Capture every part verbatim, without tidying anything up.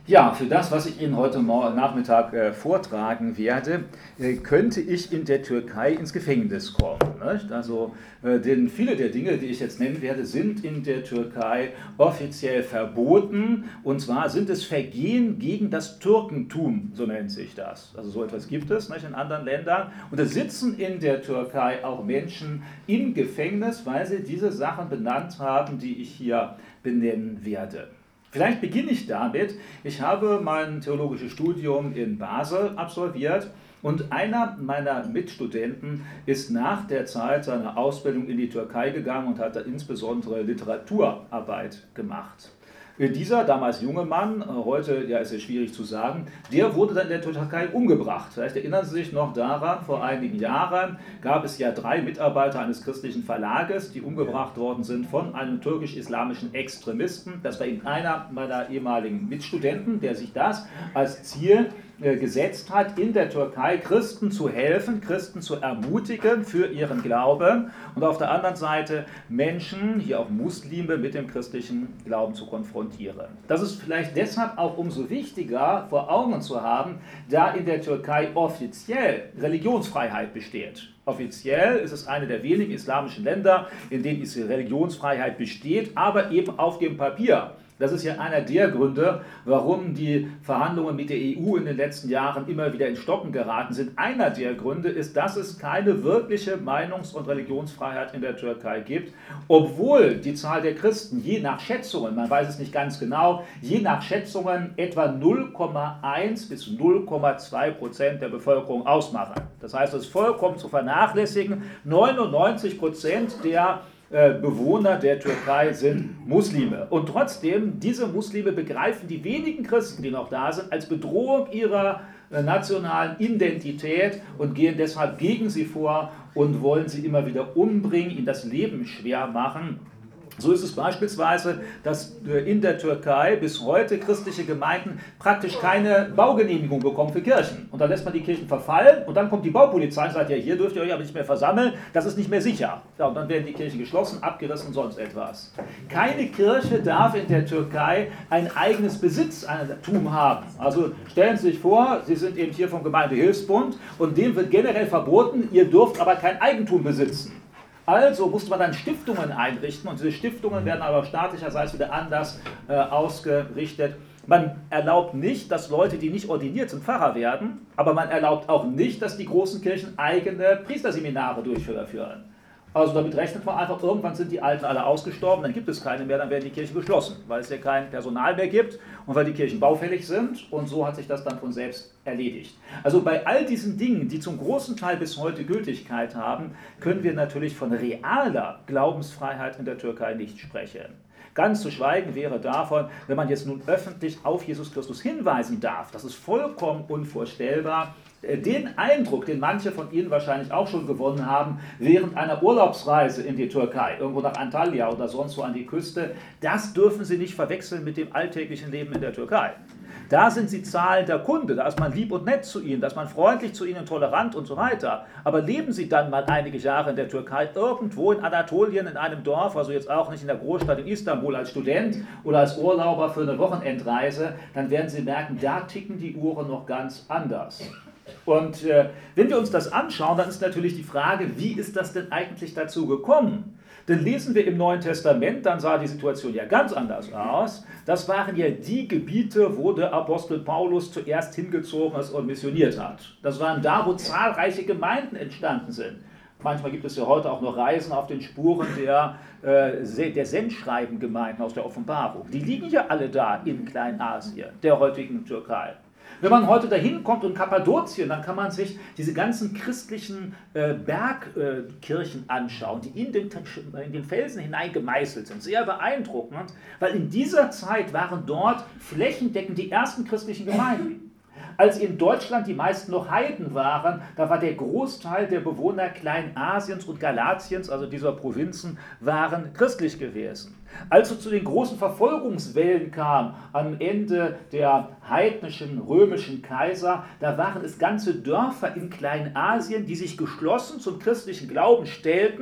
Ja, für das, was ich Ihnen heute Morgen, Nachmittag äh, vortragen werde, äh, könnte ich in der Türkei ins Gefängnis kommen. Nicht? Also, äh, denn viele der Dinge, die ich jetzt nennen werde, sind in der Türkei offiziell verboten. Und zwar sind es Vergehen gegen das Türkentum, so nennt sich das. Also so etwas gibt es, nicht, in anderen Ländern. Und da sitzen in der Türkei auch Menschen im Gefängnis, weil sie diese Sachen benannt haben, die ich hier benennen werde. Vielleicht beginne ich damit. Ich habe mein theologisches Studium in Basel absolviert und einer meiner Mitstudenten ist nach der Zeit seiner Ausbildung in die Türkei gegangen und hat da insbesondere Literaturarbeit gemacht. Dieser damals junge Mann, heute ja, ist es schwierig zu sagen, der wurde dann in der Türkei umgebracht. Vielleicht erinnern Sie sich noch daran, vor einigen Jahren gab es ja drei Mitarbeiter eines christlichen Verlages, die umgebracht worden sind von einem türkisch-islamischen Extremisten. Das war eben einer meiner ehemaligen Mitstudenten, der sich das als Ziel gesetzt hat, in der Türkei Christen zu helfen, Christen zu ermutigen für ihren Glauben und auf der anderen Seite Menschen, hier auch Muslime, mit dem christlichen Glauben zu konfrontieren. Das ist vielleicht deshalb auch umso wichtiger vor Augen zu haben, da in der Türkei offiziell Religionsfreiheit besteht. Offiziell ist es eine der wenigen islamischen Länder, in denen diese Religionsfreiheit besteht, aber eben auf dem Papier. Das ist ja einer der Gründe, warum die Verhandlungen mit der E U in den letzten Jahren immer wieder in Stocken geraten sind. Einer der Gründe ist, dass es keine wirkliche Meinungs- und Religionsfreiheit in der Türkei gibt, obwohl die Zahl der Christen je nach Schätzungen, man weiß es nicht ganz genau, je nach Schätzungen etwa null Komma eins bis null Komma zwei Prozent der Bevölkerung ausmachen. Das heißt, es ist vollkommen zu vernachlässigen, neunundneunzig Prozent der Bewohner der Türkei sind Muslime. Und trotzdem, diese Muslime begreifen die wenigen Christen, die noch da sind, als Bedrohung ihrer nationalen Identität und gehen deshalb gegen sie vor und wollen sie immer wieder umbringen, ihnen das Leben schwer machen. So ist es beispielsweise, dass in der Türkei bis heute christliche Gemeinden praktisch keine Baugenehmigung bekommen für Kirchen. Und dann lässt man die Kirchen verfallen und dann kommt die Baupolizei und sagt, ja, hier dürft ihr euch aber nicht mehr versammeln, das ist nicht mehr sicher. Ja, und dann werden die Kirchen geschlossen, abgerissen und sonst etwas. Keine Kirche darf in der Türkei ein eigenes Besitztum haben. Also stellen Sie sich vor, Sie sind eben hier vom Gemeindehilfsbund und dem wird generell verboten, ihr dürft aber kein Eigentum besitzen. Also musste man dann Stiftungen einrichten und diese Stiftungen werden aber staatlicherseits wieder anders äh, ausgerichtet. Man erlaubt nicht, dass Leute, die nicht ordiniert sind, Pfarrer werden, aber man erlaubt auch nicht, dass die großen Kirchen eigene Priesterseminare durchführen. Also damit rechnet man einfach, irgendwann sind die Alten alle ausgestorben, dann gibt es keine mehr, dann werden die Kirchen geschlossen, weil es ja kein Personal mehr gibt und weil die Kirchen baufällig sind und so hat sich das dann von selbst erledigt. Also bei all diesen Dingen, die zum großen Teil bis heute Gültigkeit haben, können wir natürlich von realer Glaubensfreiheit in der Türkei nicht sprechen. Ganz zu schweigen wäre davon, wenn man jetzt nun öffentlich auf Jesus Christus hinweisen darf. Das ist vollkommen unvorstellbar. Den Eindruck, den manche von Ihnen wahrscheinlich auch schon gewonnen haben, während einer Urlaubsreise in die Türkei, irgendwo nach Antalya oder sonst wo an die Küste, das dürfen Sie nicht verwechseln mit dem alltäglichen Leben in der Türkei. Da sind Sie zahlender Kunde, da ist man lieb und nett zu Ihnen, da ist man freundlich zu Ihnen, tolerant und so weiter. Aber leben Sie dann mal einige Jahre in der Türkei, irgendwo in Anatolien, in einem Dorf, also jetzt auch nicht in der Großstadt in Istanbul als Student oder als Urlauber für eine Wochenendreise, dann werden Sie merken, da ticken die Uhren noch ganz anders. Und äh, wenn wir uns das anschauen, dann ist natürlich die Frage, wie ist das denn eigentlich dazu gekommen? Denn lesen wir im Neuen Testament, dann sah die Situation ja ganz anders aus. Das waren ja die Gebiete, wo der Apostel Paulus zuerst hingezogen ist und missioniert hat. Das waren da, wo zahlreiche Gemeinden entstanden sind. Manchmal gibt es ja heute auch noch Reisen auf den Spuren der, äh, der Sendschreibengemeinden aus der Offenbarung. Die liegen ja alle da in Kleinasien, der heutigen Türkei. Wenn man heute dahin kommt und Kappadokien, dann kann man sich diese ganzen christlichen äh, Bergkirchen äh, anschauen, die in den, in den Felsen hinein gemeißelt sind. Sehr beeindruckend, weil in dieser Zeit waren dort flächendeckend die ersten christlichen Gemeinden. Als in Deutschland die meisten noch Heiden waren, da war der Großteil der Bewohner Kleinasiens und Galatiens, also dieser Provinzen, waren christlich gewesen. Als es zu den großen Verfolgungswellen kam, am Ende der heidnischen römischen Kaiser, da waren es ganze Dörfer in Kleinasien, die sich geschlossen zum christlichen Glauben stellten,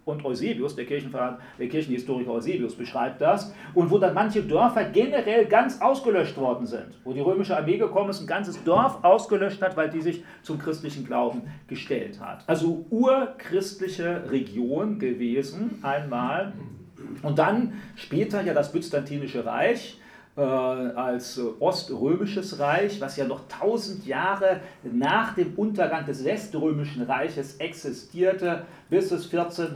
und Eusebius, der, Kirchenver- der Kirchenhistoriker Eusebius, beschreibt das, und wo dann manche Dörfer generell ganz ausgelöscht worden sind, wo die römische Armee gekommen ist, ein ganzes Dorf ausgelöscht hat, weil die sich zum christlichen Glauben gestellt hat. Also urchristliche Region gewesen einmal, und dann später ja das Byzantinische Reich, äh, als äh, oströmisches Reich, was ja noch tausend Jahre nach dem Untergang des Weströmischen Reiches existierte, bis es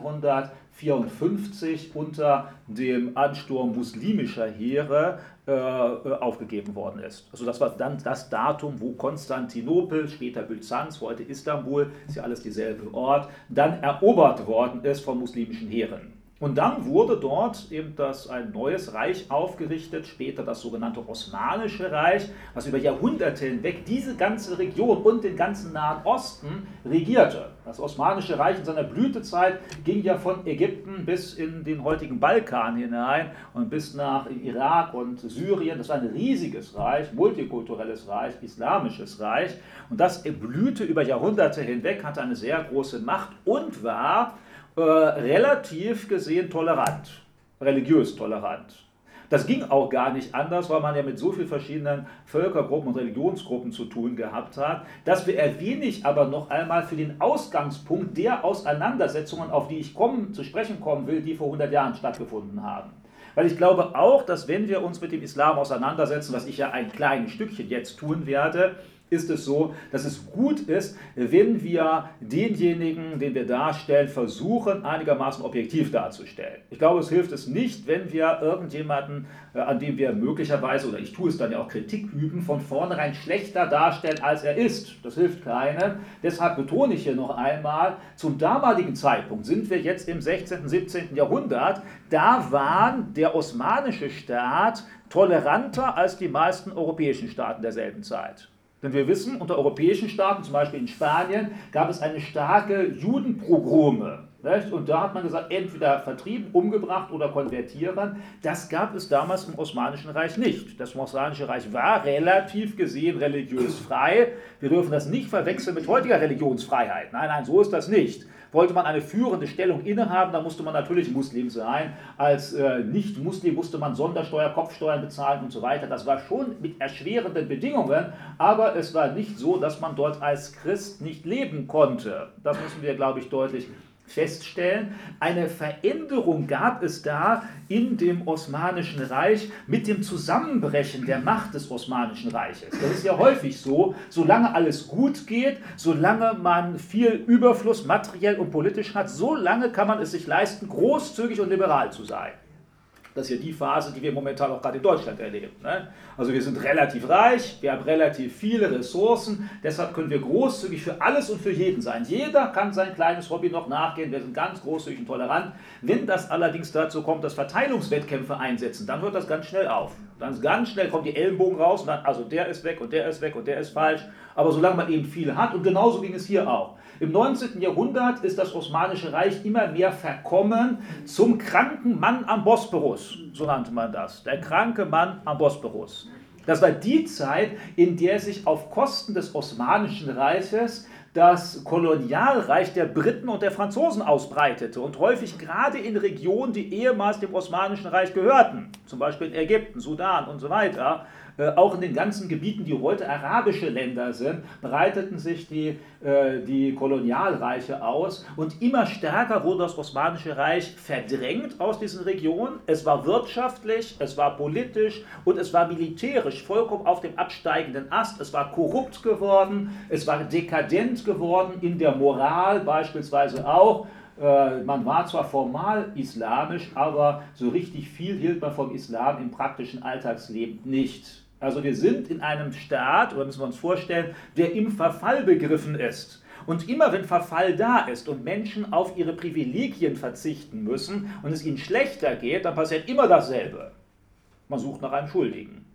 vierzehnhundertvierundfünfzig unter dem Ansturm muslimischer Heere äh, aufgegeben worden ist. Also das war dann das Datum, wo Konstantinopel, später Byzanz, heute Istanbul, ist ja alles dieselbe Ort, dann erobert worden ist von muslimischen Heeren. Und dann wurde dort eben das, ein neues Reich aufgerichtet, später das sogenannte Osmanische Reich, was über Jahrhunderte hinweg diese ganze Region und den ganzen Nahen Osten regierte. Das Osmanische Reich in seiner Blütezeit ging ja von Ägypten bis in den heutigen Balkan hinein und bis nach Irak und Syrien. Das war ein riesiges Reich, multikulturelles Reich, islamisches Reich. Und das blühte über Jahrhunderte hinweg, hatte eine sehr große Macht und war Äh, relativ gesehen tolerant, religiös tolerant. Das ging auch gar nicht anders, weil man ja mit so vielen verschiedenen Völkergruppen und Religionsgruppen zu tun gehabt hat. Das erwähne ich aber noch einmal für den Ausgangspunkt der Auseinandersetzungen, auf die ich kommen, zu sprechen kommen will, die vor hundert Jahren stattgefunden haben. Weil ich glaube auch, dass wenn wir uns mit dem Islam auseinandersetzen, was ich ja ein kleines Stückchen jetzt tun werde, ist es so, dass es gut ist, wenn wir denjenigen, den wir darstellen, versuchen, einigermaßen objektiv darzustellen. Ich glaube, es hilft es nicht, wenn wir irgendjemanden, an dem wir möglicherweise, oder ich tue es dann ja auch, Kritik üben, von vornherein schlechter darstellen, als er ist. Das hilft keinem. Deshalb betone ich hier noch einmal, zum damaligen Zeitpunkt sind wir jetzt im sechzehnten, siebzehnten Jahrhundert, da war der osmanische Staat toleranter als die meisten europäischen Staaten derselben Zeit. Denn wir wissen, unter europäischen Staaten, zum Beispiel in Spanien, gab es eine starke Judenpogrome. Nicht? Und da hat man gesagt, entweder vertrieben, umgebracht oder konvertieren. Das gab es damals im Osmanischen Reich nicht. Das Osmanische Reich war relativ gesehen religiös frei. Wir dürfen das nicht verwechseln mit heutiger Religionsfreiheit. Nein, nein, so ist das nicht. Wollte man eine führende Stellung innehaben, dann musste man natürlich Muslim sein. Als äh, Nicht-Muslim musste man Sondersteuer, Kopfsteuern bezahlen und so weiter. Das war schon mit erschwerenden Bedingungen, aber es war nicht so, dass man dort als Christ nicht leben konnte. Das müssen wir, glaube ich, deutlich feststellen. Eine Veränderung gab es da in dem Osmanischen Reich mit dem Zusammenbrechen der Macht des Osmanischen Reiches. Das ist ja häufig so, solange alles gut geht, solange man viel Überfluss materiell und politisch hat, solange kann man es sich leisten, großzügig und liberal zu sein. Das ist ja die Phase, die wir momentan auch gerade in Deutschland erleben. Ne? Also wir sind relativ reich, wir haben relativ viele Ressourcen, deshalb können wir großzügig für alles und für jeden sein. Jeder kann sein kleines Hobby noch nachgehen, wir sind ganz großzügig und tolerant. Wenn das allerdings dazu kommt, dass Verteilungswettkämpfe einsetzen, dann hört das ganz schnell auf. Dann ganz schnell kommen die Ellenbogen raus und dann, also der ist weg und der ist weg und der ist falsch. Aber solange man eben viel hat, und genauso ging es hier auch. Im neunzehnten Jahrhundert ist das Osmanische Reich immer mehr verkommen zum kranken Mann am Bosporus, so nannte man das, der kranke Mann am Bosporus. Das war die Zeit, in der sich auf Kosten des Osmanischen Reiches das Kolonialreich der Briten und der Franzosen ausbreitete und häufig gerade in Regionen, die ehemals dem Osmanischen Reich gehörten, zum Beispiel in Ägypten, Sudan und so weiter, äh, auch in den ganzen Gebieten, die heute arabische Länder sind, breiteten sich die, äh, die Kolonialreiche aus und immer stärker wurde das Osmanische Reich verdrängt aus diesen Regionen. Es war wirtschaftlich, es war politisch und es war militärisch vollkommen auf dem absteigenden Ast. Es war korrupt geworden, es war dekadent geworden in der Moral beispielsweise auch. Man war zwar formal islamisch, aber so richtig viel hielt man vom Islam im praktischen Alltagsleben nicht. Also wir sind in einem Staat, oder müssen wir uns vorstellen, der im Verfall begriffen ist. Und immer wenn Verfall da ist und Menschen auf ihre Privilegien verzichten müssen und es ihnen schlechter geht, dann passiert immer dasselbe. Man sucht nach einem Schuldigen.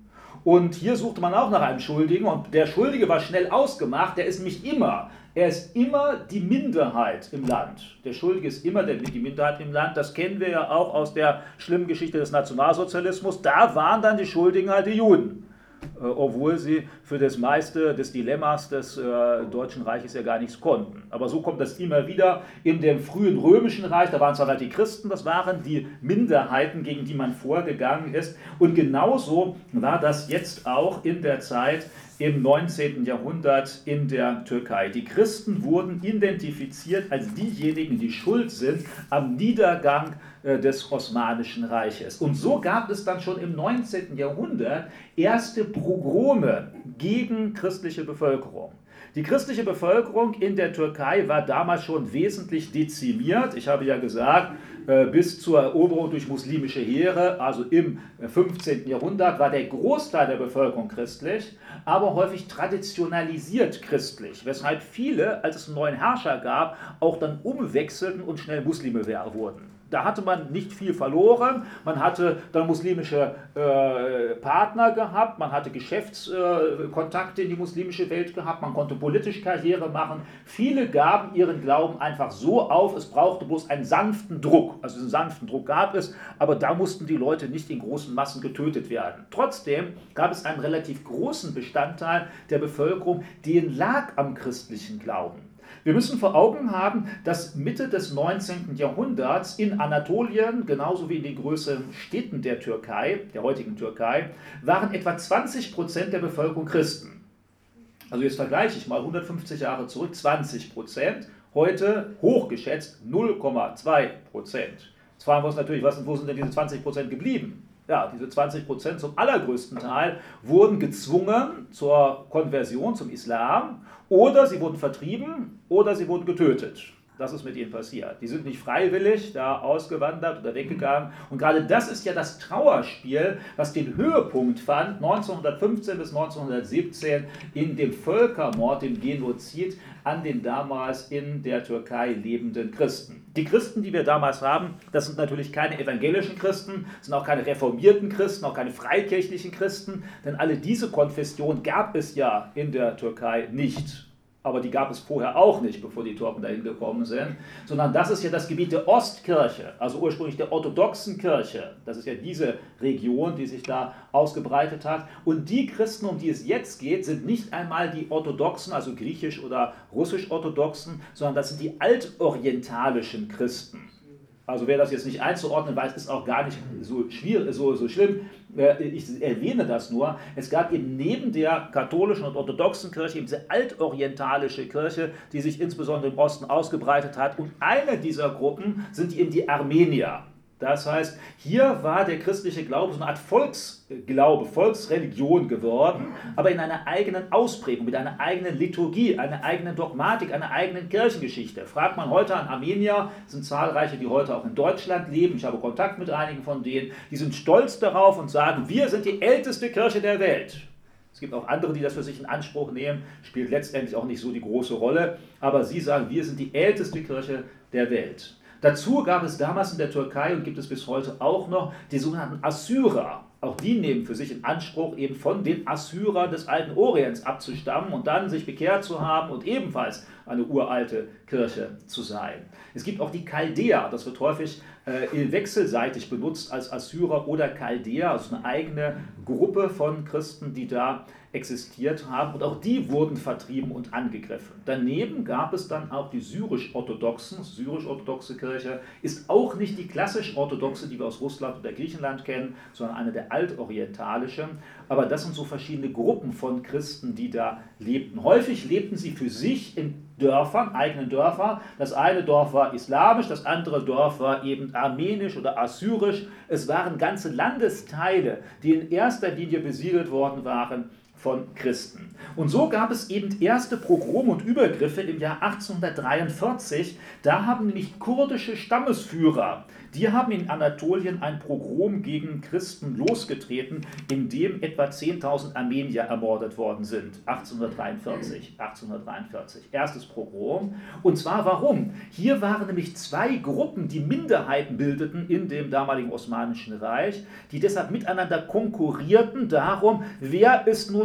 Und hier suchte man auch nach einem Schuldigen und der Schuldige war schnell ausgemacht, der ist nämlich immer, er ist immer die Minderheit im Land. Der Schuldige ist immer der, die Minderheit im Land, das kennen wir ja auch aus der schlimmen Geschichte des Nationalsozialismus, da waren dann die Schuldigen halt die Juden. äh, obwohl sie für das meiste des Dilemmas des äh, Deutschen Reiches ja gar nichts konnten. Aber so kommt das immer wieder in dem frühen Römischen Reich, da waren es halt die Christen, das waren die Minderheiten, gegen die man vorgegangen ist. Und genauso war das jetzt auch in der Zeit im neunzehnten Jahrhundert in der Türkei. Die Christen wurden identifiziert als diejenigen, die schuld sind am Niedergang äh, des Osmanischen Reiches. Und so gab es dann schon im neunzehnten Jahrhundert erste Pogrome gegen christliche Bevölkerung. Die christliche Bevölkerung in der Türkei war damals schon wesentlich dezimiert. Ich habe ja gesagt, bis zur Eroberung durch muslimische Heere, also im fünfzehnten Jahrhundert, war der Großteil der Bevölkerung christlich, aber häufig traditionalisiert christlich, weshalb viele, als es einen neuen Herrscher gab, auch dann umwechselten und schnell Muslime wurden. Da hatte man nicht viel verloren, man hatte dann muslimische äh, Partner gehabt, man hatte Geschäftskontakte äh, in die muslimische Welt gehabt, man konnte politisch Karriere machen. Viele gaben ihren Glauben einfach so auf, es brauchte bloß einen sanften Druck. Also einen sanften Druck gab es, aber da mussten die Leute nicht in großen Massen getötet werden. Trotzdem gab es einen relativ großen Bestandteil der Bevölkerung, den lag am christlichen Glauben. Wir müssen vor Augen haben, dass Mitte des neunzehnten Jahrhunderts in Anatolien, genauso wie in den größeren Städten der Türkei, der heutigen Türkei, waren etwa zwanzig Prozent der Bevölkerung Christen. Also jetzt vergleiche ich mal hundertfünfzig Jahre zurück, zwanzig Prozent, heute hochgeschätzt null Komma zwei Prozent. Jetzt fragen wir uns natürlich, was, wo sind denn diese zwanzig Prozent geblieben? Ja, diese zwanzig Prozent zum allergrößten Teil wurden gezwungen zur Konversion zum Islam oder sie wurden vertrieben oder sie wurden getötet. Das ist mit ihnen passiert. Die sind nicht freiwillig da ausgewandert oder weggegangen. Und gerade das ist ja das Trauerspiel, was den Höhepunkt fand neunzehnhundertfünfzehn bis neunzehnhundertsiebzehn in dem Völkermord, dem Genozid an den damals in der Türkei lebenden Christen. Die Christen, die wir damals haben, das sind natürlich keine evangelischen Christen, sind auch keine reformierten Christen, auch keine freikirchlichen Christen, denn alle diese Konfessionen gab es ja in der Türkei nicht. Aber die gab es vorher auch nicht, bevor die Türken dahin gekommen sind, sondern das ist ja das Gebiet der Ostkirche, also ursprünglich der orthodoxen Kirche. Das ist ja diese Region, die sich da ausgebreitet hat. Und die Christen, um die es jetzt geht, sind nicht einmal die orthodoxen, also griechisch- oder russisch-orthodoxen, sondern das sind die altorientalischen Christen. Also wer das jetzt nicht einzuordnen weiß, ist auch gar nicht so, schwierig, so, so schlimm. Ich erwähne das nur. Es gab eben neben der katholischen und orthodoxen Kirche eben diese altorientalische Kirche, die sich insbesondere im Osten ausgebreitet hat. Und eine dieser Gruppen sind eben die Armenier. Das heißt, hier war der christliche Glaube so eine Art Volksglaube, Volksreligion geworden, aber in einer eigenen Ausprägung, mit einer eigenen Liturgie, einer eigenen Dogmatik, einer eigenen Kirchengeschichte. Fragt man heute an Armenier, es sind zahlreiche, die heute auch in Deutschland leben, ich habe Kontakt mit einigen von denen, die sind stolz darauf und sagen, wir sind die älteste Kirche der Welt. Es gibt auch andere, die das für sich in Anspruch nehmen, spielt letztendlich auch nicht so die große Rolle, aber sie sagen, wir sind die älteste Kirche der Welt. Dazu gab es damals in der Türkei und gibt es bis heute auch noch die sogenannten Assyrer. Auch die nehmen für sich in Anspruch, eben von den Assyrern des alten Orients abzustammen und dann sich bekehrt zu haben und ebenfalls eine uralte Kirche zu sein. Es gibt auch die Chaldäer, das wird häufig äh, wechselseitig benutzt als Assyrer oder Chaldäer, also eine eigene Gruppe von Christen, die da existiert haben und auch die wurden vertrieben und angegriffen. Daneben gab es dann auch die syrisch-orthodoxen, syrisch-orthodoxe Kirche ist auch nicht die klassisch-orthodoxe, die wir aus Russland oder Griechenland kennen, sondern eine der altorientalischen. Aber das sind so verschiedene Gruppen von Christen, die da lebten. Häufig lebten sie für sich in Dörfern, eigenen Dörfern. Das eine Dorf war islamisch, das andere Dorf war eben armenisch oder assyrisch. Es waren ganze Landesteile, die in erster Linie besiedelt worden waren von Christen. Und so gab es eben erste Pogrome und Übergriffe im Jahr achtzehnhundertdreiundvierzig. Da haben nämlich kurdische Stammesführer, die haben in Anatolien ein Pogrom gegen Christen losgetreten, in dem etwa zehntausend Armenier ermordet worden sind. achtzehnhundertdreiundvierzig. achtzehnhundertdreiundvierzig. Erstes Pogrom. Und zwar warum? Hier waren nämlich zwei Gruppen, die Minderheiten bildeten in dem damaligen Osmanischen Reich, die deshalb miteinander konkurrierten darum, wer ist nun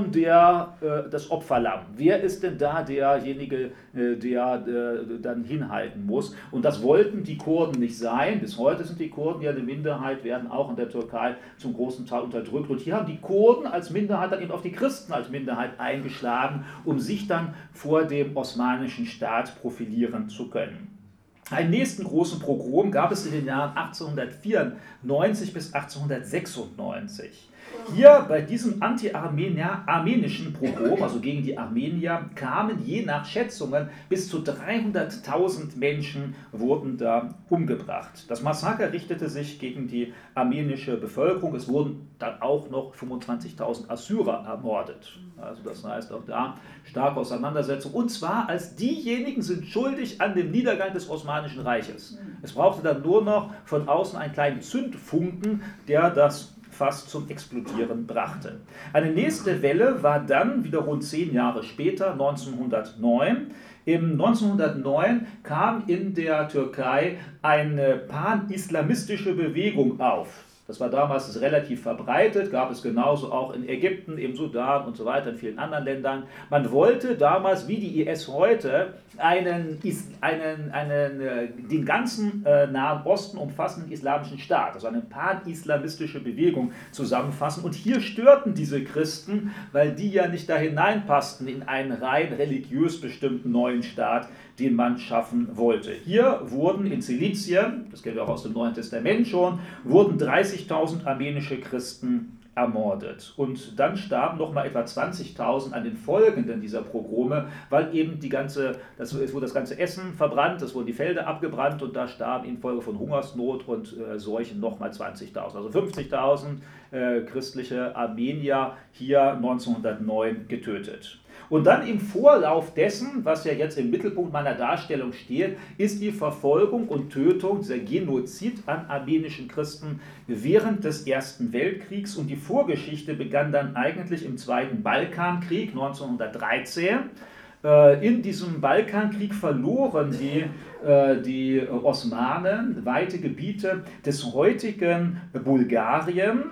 nun der, äh, das Opferlamm? Wer ist denn da derjenige, äh, der äh, dann hinhalten muss? Und das wollten die Kurden nicht sein. Bis heute sind die Kurden ja eine Minderheit, werden auch in der Türkei zum großen Teil unterdrückt. Und hier haben die Kurden als Minderheit dann eben auf die Christen als Minderheit eingeschlagen, um sich dann vor dem osmanischen Staat profilieren zu können. Einen nächsten großen Pogrom gab es in den Jahren achtzehnhundertvierundneunzig bis achtzehnhundertsechsundneunzig. Hier bei diesem anti-armenischen Pogrom, also gegen die Armenier, kamen je nach Schätzungen bis zu dreihunderttausend Menschen wurden da umgebracht. Das Massaker richtete sich gegen die armenische Bevölkerung. Es wurden dann auch noch fünfundzwanzigtausend Assyrer ermordet. Also das heißt auch da starke Auseinandersetzung. Und zwar als diejenigen sind schuldig an dem Niedergang des Osmanischen Reiches. Es brauchte dann nur noch von außen einen kleinen Zündfunken, der das fast zum Explodieren brachte. Eine nächste Welle war dann, wieder rund zehn Jahre später, neunzehnhundertneun. Im neunzehnhundertneun kam in der Türkei eine pan-islamistische Bewegung auf. Das war damals relativ verbreitet, gab es genauso auch in Ägypten, im Sudan und so weiter, in vielen anderen Ländern. Man wollte damals, wie die I S heute, einen, einen, einen den ganzen äh, Nahen Osten umfassenden islamischen Staat, also eine pan-islamistische Bewegung zusammenfassen. Und hier störten diese Christen, weil die ja nicht da hineinpassten in einen rein religiös bestimmten neuen Staat, den man schaffen wollte. Hier wurden in Zilizien, das kennen wir auch aus dem Neuen Testament schon, wurden dreißigtausend armenische Christen ermordet. Und dann starben noch mal etwa zwanzigtausend an den Folgenden dieser Pogrome, weil eben die ganze, das, es wurde das ganze Essen verbrannt, es wurden die Felder abgebrannt und da starben infolge von Hungersnot und äh, Seuchen noch mal zwanzigtausend. Also fünfzigtausend äh, christliche Armenier hier neunzehnhundertneun getötet. Und dann im Vorlauf dessen, was ja jetzt im Mittelpunkt meiner Darstellung steht, ist die Verfolgung und Tötung, dieser Genozid an armenischen Christen während des Ersten Weltkriegs. Und die Vorgeschichte begann dann eigentlich im Zweiten Balkankrieg neunzehnhundertdreizehn. In diesem Balkankrieg verloren die, die Osmanen weite Gebiete des heutigen Bulgarien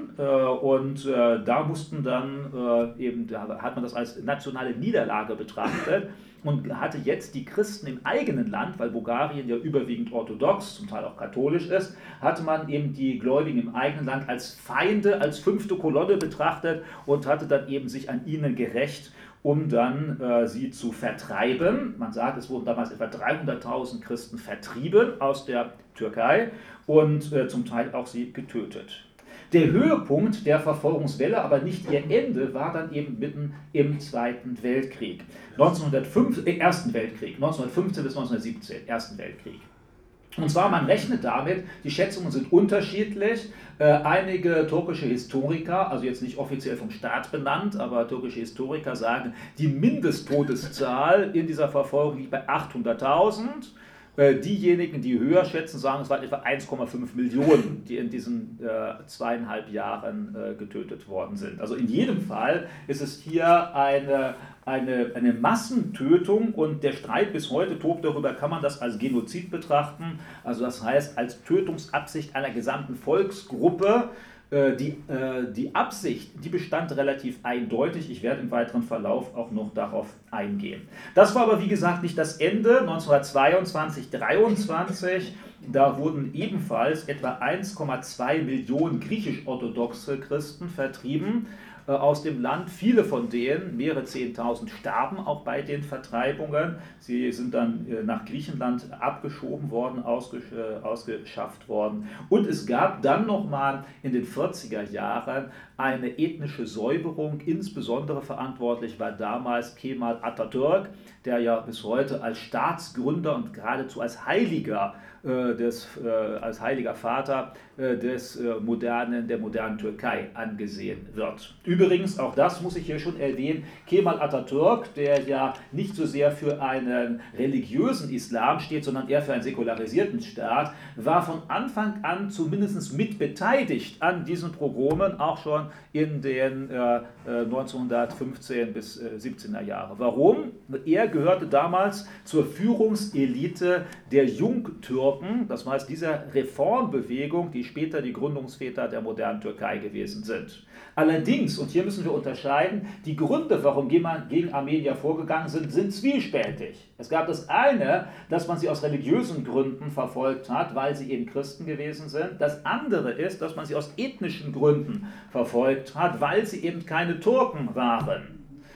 und da mussten dann eben, da hat man das als nationale Niederlage betrachtet und hatte jetzt die Christen im eigenen Land, weil Bulgarien ja überwiegend orthodox, zum Teil auch katholisch ist, hatte man eben die Gläubigen im eigenen Land als Feinde, als fünfte Kolonne betrachtet und hatte dann eben sich an ihnen gerächt, um dann äh, sie zu vertreiben. Man sagt, es wurden damals etwa dreihunderttausend Christen vertrieben aus der Türkei und äh, zum Teil auch sie getötet. Der Höhepunkt der Verfolgungswelle, aber nicht ihr Ende, war dann eben mitten im Zweiten Weltkrieg. neunzehnhundertfünf, äh, Ersten Weltkrieg, neunzehnhundertfünfzehn bis neunzehnhundertsiebzehn, Ersten Weltkrieg. Und zwar, man rechnet damit, die Schätzungen sind unterschiedlich. Äh, einige türkische Historiker, also jetzt nicht offiziell vom Staat benannt, aber türkische Historiker sagen, die Mindesttodeszahl in dieser Verfolgung liegt bei achthunderttausend. Äh, diejenigen, die höher schätzen, sagen, es waren etwa eins Komma fünf Millionen, die in diesen äh, zweieinhalb Jahren äh, getötet worden sind. Also in jedem Fall ist es hier eine Eine, eine Massentötung und der Streit bis heute tobt darüber, kann man das als Genozid betrachten, also das heißt als Tötungsabsicht einer gesamten Volksgruppe. Äh, die, äh, die Absicht, die bestand relativ eindeutig, ich werde im weiteren Verlauf auch noch darauf eingehen. Das war aber wie gesagt nicht das Ende, neunzehnhundertzweiundzwanzig dreiundzwanzig, da wurden ebenfalls etwa eins Komma zwei Millionen griechisch-orthodoxe Christen vertrieben aus dem Land. Viele von denen, mehrere Zehntausend, starben auch bei den Vertreibungen. Sie sind dann nach Griechenland abgeschoben worden, ausgeschafft worden. Und es gab dann nochmal in den vierziger Jahren eine ethnische Säuberung. Insbesondere verantwortlich war damals Kemal Atatürk, der ja bis heute als Staatsgründer und geradezu als Heiliger Des, äh, als heiliger Vater äh, des, äh, modernen, der modernen Türkei angesehen wird. Übrigens, auch das muss ich hier schon erwähnen, Kemal Atatürk, der ja nicht so sehr für einen religiösen Islam steht, sondern eher für einen säkularisierten Staat, war von Anfang an zumindest mitbeteiligt an diesen Pogromen, auch schon in den äh, neunzehnhundertfünfzehn bis äh, siebzehner Jahre. Warum? Er gehörte damals zur Führungselite der Jungtürken Atatürken, das heißt dieser Reformbewegung, die später die Gründungsväter der modernen Türkei gewesen sind. Allerdings, und hier müssen wir unterscheiden, die Gründe, warum jemand gegen Armenier vorgegangen sind, sind zwiespältig. Es gab das eine, dass man sie aus religiösen Gründen verfolgt hat, weil sie eben Christen gewesen sind. Das andere ist, dass man sie aus ethnischen Gründen verfolgt hat, weil sie eben keine Turken waren.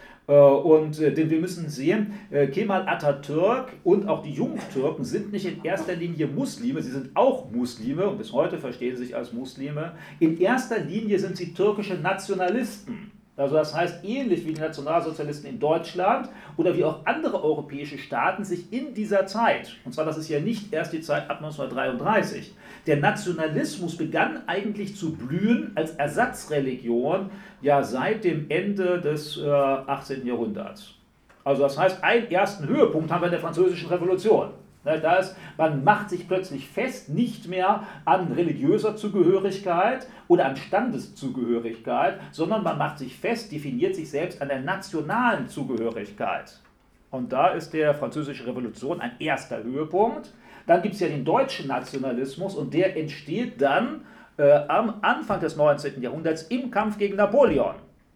Und äh, denn wir müssen sehen, äh, Kemal Atatürk und auch die Jungtürken sind nicht in erster Linie Muslime, sie sind auch Muslime und bis heute verstehen sie sich als Muslime. In erster Linie sind sie türkische Nationalisten. Also das heißt, ähnlich wie die Nationalsozialisten in Deutschland oder wie auch andere europäische Staaten sich in dieser Zeit, und zwar das ist ja nicht erst die Zeit ab neunzehnhundertdreiunddreißig, der Nationalismus begann eigentlich zu blühen als Ersatzreligion ja seit dem Ende des äh, achtzehnten Jahrhunderts. Also das heißt, einen ersten Höhepunkt haben wir in der Französischen Revolution. Da ist, man macht sich plötzlich fest, nicht mehr an religiöser Zugehörigkeit oder an Standeszugehörigkeit, sondern man macht sich fest, definiert sich selbst an der nationalen Zugehörigkeit. Und da ist der Französische Revolution ein erster Höhepunkt. Dann gibt es ja den deutschen Nationalismus und der entsteht dann äh, am Anfang des neunzehnten Jahrhunderts im Kampf gegen Napoleon.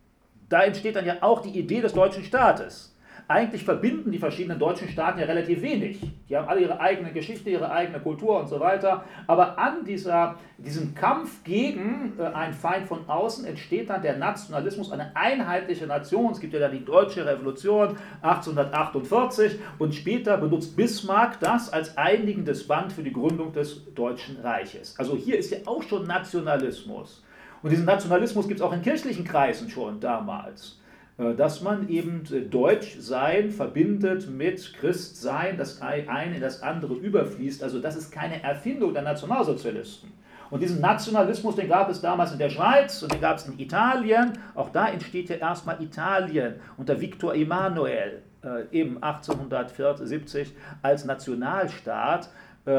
Da entsteht dann ja auch die Idee des deutschen Staates. Eigentlich verbinden die verschiedenen deutschen Staaten ja relativ wenig. Die haben alle ihre eigene Geschichte, ihre eigene Kultur und so weiter. Aber an dieser, diesem Kampf gegen äh, einen Feind von außen entsteht dann der Nationalismus, eine einheitliche Nation. Es gibt ja dann die Deutsche Revolution achtzehnhundertachtundvierzig und später benutzt Bismarck das als einigendes Band für die Gründung des Deutschen Reiches. Also hier ist ja auch schon Nationalismus. Und diesen Nationalismus gibt es auch in kirchlichen Kreisen schon damals. Dass man eben Deutschsein verbindet mit Christsein, das eine in das andere überfließt. Also das ist keine Erfindung der Nationalsozialisten. Und diesen Nationalismus, den gab es damals in der Schweiz und den gab es in Italien. Auch da entsteht ja erstmal Italien unter Victor Emanuel, äh, eben achtzehnhundertsiebzig als Nationalstaat.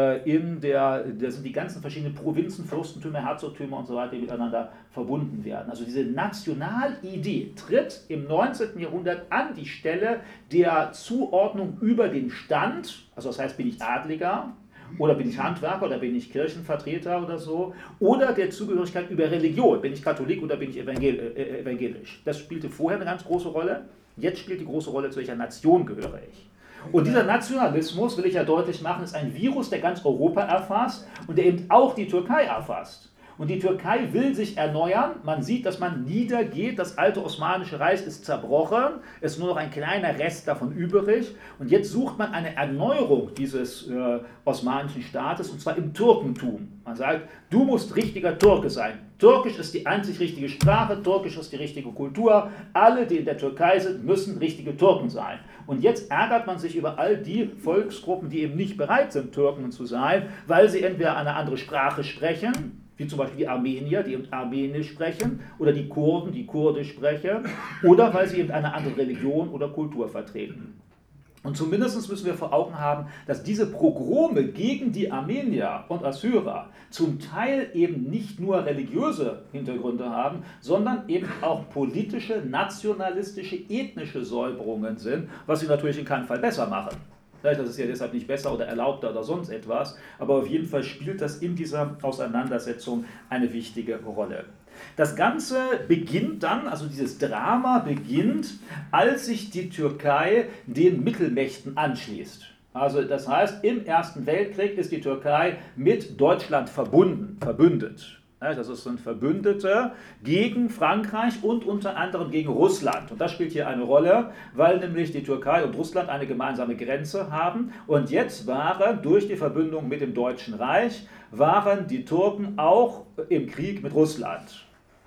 In der, da sind die ganzen verschiedenen Provinzen, Fürstentümer, Herzogtümer und so weiter, die miteinander verbunden werden. Also diese Nationalidee tritt im neunzehnten Jahrhundert an die Stelle der Zuordnung über den Stand, also das heißt, bin ich Adliger oder bin ich Handwerker oder bin ich Kirchenvertreter oder so, oder der Zugehörigkeit über Religion, bin ich Katholik oder bin ich evangel äh, evangelisch. Das spielte vorher eine ganz große Rolle, jetzt spielt die große Rolle, zu welcher Nation gehöre ich. Und dieser Nationalismus, will ich ja deutlich machen, ist ein Virus, der ganz Europa erfasst und der eben auch die Türkei erfasst. Und die Türkei will sich erneuern. Man sieht, dass man niedergeht. Das alte Osmanische Reich ist zerbrochen. Es ist nur noch ein kleiner Rest davon übrig. Und jetzt sucht man eine Erneuerung dieses äh, osmanischen Staates, und zwar im Türkentum. Man sagt, du musst richtiger Türke sein. Türkisch ist die einzig richtige Sprache, Türkisch ist die richtige Kultur. Alle, die in der Türkei sind, müssen richtige Türken sein. Und jetzt ärgert man sich über all die Volksgruppen, die eben nicht bereit sind, Türken zu sein, weil sie entweder eine andere Sprache sprechen, wie zum Beispiel die Armenier, die eben Armenisch sprechen, oder die Kurden, die Kurdisch sprechen, oder weil sie eben eine andere Religion oder Kultur vertreten. Und zumindest müssen wir vor Augen haben, dass diese Pogrome gegen die Armenier und Assyrer zum Teil eben nicht nur religiöse Hintergründe haben, sondern eben auch politische, nationalistische, ethnische Säuberungen sind, was sie natürlich in keinem Fall besser machen. Das ist ja deshalb nicht besser oder erlaubter oder sonst etwas, aber auf jeden Fall spielt das in dieser Auseinandersetzung eine wichtige Rolle. Das Ganze beginnt dann, also dieses Drama beginnt, als sich die Türkei den Mittelmächten anschließt. Also das heißt, im Ersten Weltkrieg ist die Türkei mit Deutschland verbunden, verbündet. Das sind Verbündete gegen Frankreich und unter anderem gegen Russland. Und das spielt hier eine Rolle, weil nämlich die Türkei und Russland eine gemeinsame Grenze haben. Und jetzt waren durch die Verbündung mit dem Deutschen Reich, waren die Türken auch im Krieg mit Russland.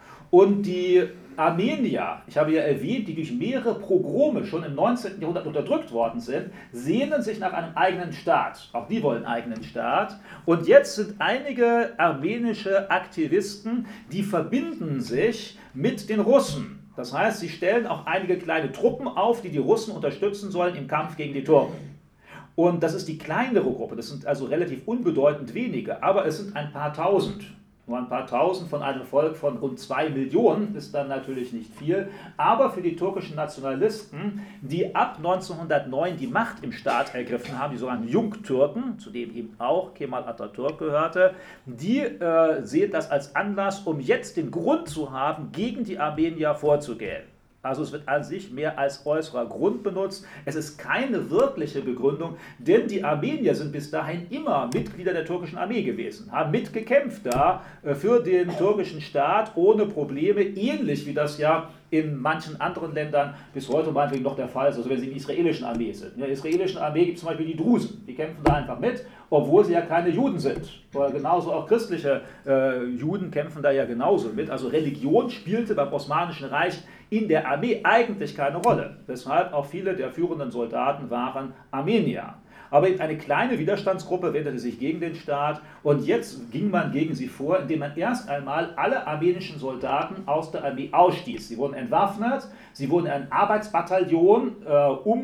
Und die Armenier, ich habe ja erwähnt, die durch mehrere Pogrome schon im neunzehnten Jahrhundert unterdrückt worden sind, sehnen sich nach einem eigenen Staat. Auch die wollen einen eigenen Staat. Und jetzt sind einige armenische Aktivisten, die verbinden sich mit den Russen. Das heißt, sie stellen auch einige kleine Truppen auf, die die Russen unterstützen sollen im Kampf gegen die Türken. Und das ist die kleinere Gruppe, das sind also relativ unbedeutend wenige, aber es sind ein paar tausend. Nur ein paar Tausend von einem Volk von rund zwei Millionen ist dann natürlich nicht viel. Aber für die türkischen Nationalisten, die ab neunzehnhundertneun die Macht im Staat ergriffen haben, die sogenannten Jungtürken, zu denen eben auch Kemal Atatürk gehörte, die äh, sehen das als Anlass, um jetzt den Grund zu haben, gegen die Armenier vorzugehen. Also es wird an sich mehr als äußerer Grund benutzt. Es ist keine wirkliche Begründung, denn die Armenier sind bis dahin immer Mitglieder der türkischen Armee gewesen, haben mitgekämpft da für den türkischen Staat ohne Probleme, ähnlich wie das ja in manchen anderen Ländern bis heute meinetwegen noch der Fall ist, also wenn sie in der israelischen Armee sind. In der israelischen Armee gibt es zum Beispiel die Drusen, die kämpfen da einfach mit, obwohl sie ja keine Juden sind. Oder genauso auch christliche äh, Juden kämpfen da ja genauso mit. Also Religion spielte beim Osmanischen Reich in der Armee eigentlich keine Rolle, weshalb auch viele der führenden Soldaten waren Armenier. Aber eine kleine Widerstandsgruppe wendete sich gegen den Staat und jetzt ging man gegen sie vor, indem man erst einmal alle armenischen Soldaten aus der Armee ausstieß. Sie wurden entwaffnet, sie wurden in ein Arbeitsbataillon äh,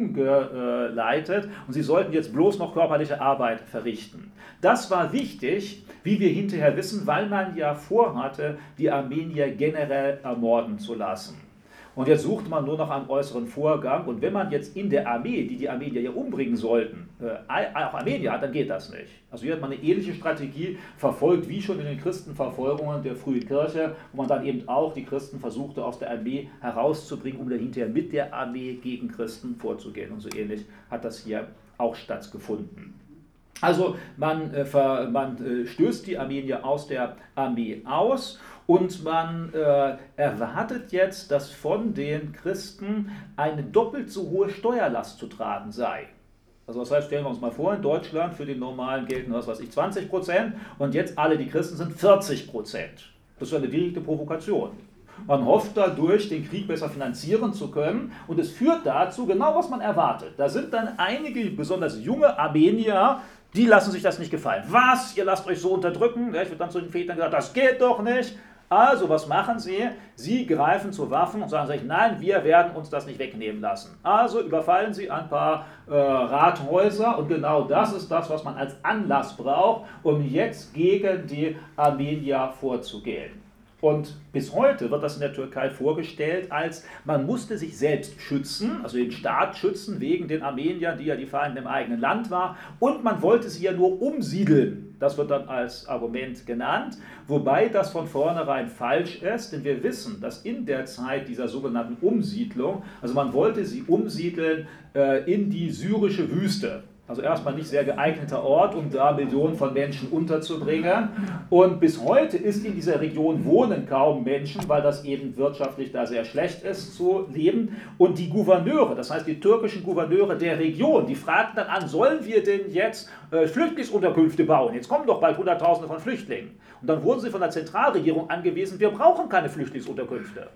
umgeleitet und sie sollten jetzt bloß noch körperliche Arbeit verrichten. Das war wichtig, wie wir hinterher wissen, weil man ja vorhatte, die Armenier generell ermorden zu lassen. Und jetzt sucht man nur noch einen äußeren Vorgang. Und wenn man jetzt in der Armee, die die Armenier ja umbringen sollten, äh, auch Armenier hat, dann geht das nicht. Also hier hat man eine ähnliche Strategie verfolgt, wie schon in den Christenverfolgungen der frühen Kirche, wo man dann eben auch die Christen versuchte, aus der Armee herauszubringen, um dann hinterher mit der Armee gegen Christen vorzugehen. Und so ähnlich hat das hier auch stattgefunden. Also man, äh, ver, man äh, stößt die Armenier aus der Armee aus. Und man äh, erwartet jetzt, dass von den Christen eine doppelt so hohe Steuerlast zu tragen sei. Also das heißt, stellen wir uns mal vor, in Deutschland für den Normalen gelten, was weiß ich, zwanzig Prozent und jetzt alle die Christen sind vierzig Prozent. Das ist eine direkte Provokation. Man hofft dadurch, den Krieg besser finanzieren zu können und es führt dazu, genau was man erwartet. Da sind dann einige, besonders junge Armenier, die lassen sich das nicht gefallen. Was? Ihr lasst euch so unterdrücken? Ich wird dann zu den Vätern gesagt, das geht doch nicht. Also, was machen sie? Sie greifen zu Waffen und sagen sich, nein, wir werden uns das nicht wegnehmen lassen. Also überfallen sie ein paar äh, Rathäuser und genau das ist das, was man als Anlass braucht, um jetzt gegen die Armenier vorzugehen. Und bis heute wird das in der Türkei vorgestellt, als man musste sich selbst schützen, also den Staat schützen wegen den Armeniern, die ja die Feinde im eigenen Land waren, und man wollte sie ja nur umsiedeln. Das wird dann als Argument genannt, wobei das von vornherein falsch ist, denn wir wissen, dass in der Zeit dieser sogenannten Umsiedlung, also man wollte sie umsiedeln äh, in die syrische Wüste. Also erstmal nicht sehr geeigneter Ort, um da Millionen von Menschen unterzubringen. Und bis heute ist in dieser Region wohnen kaum Menschen, weil das eben wirtschaftlich da sehr schlecht ist zu leben. Und die Gouverneure, das heißt die türkischen Gouverneure der Region, die fragten dann an, sollen wir denn jetzt äh, Flüchtlingsunterkünfte bauen? Jetzt kommen doch bald Hunderttausende von Flüchtlingen. Und dann wurden sie von der Zentralregierung angewiesen, wir brauchen keine Flüchtlingsunterkünfte.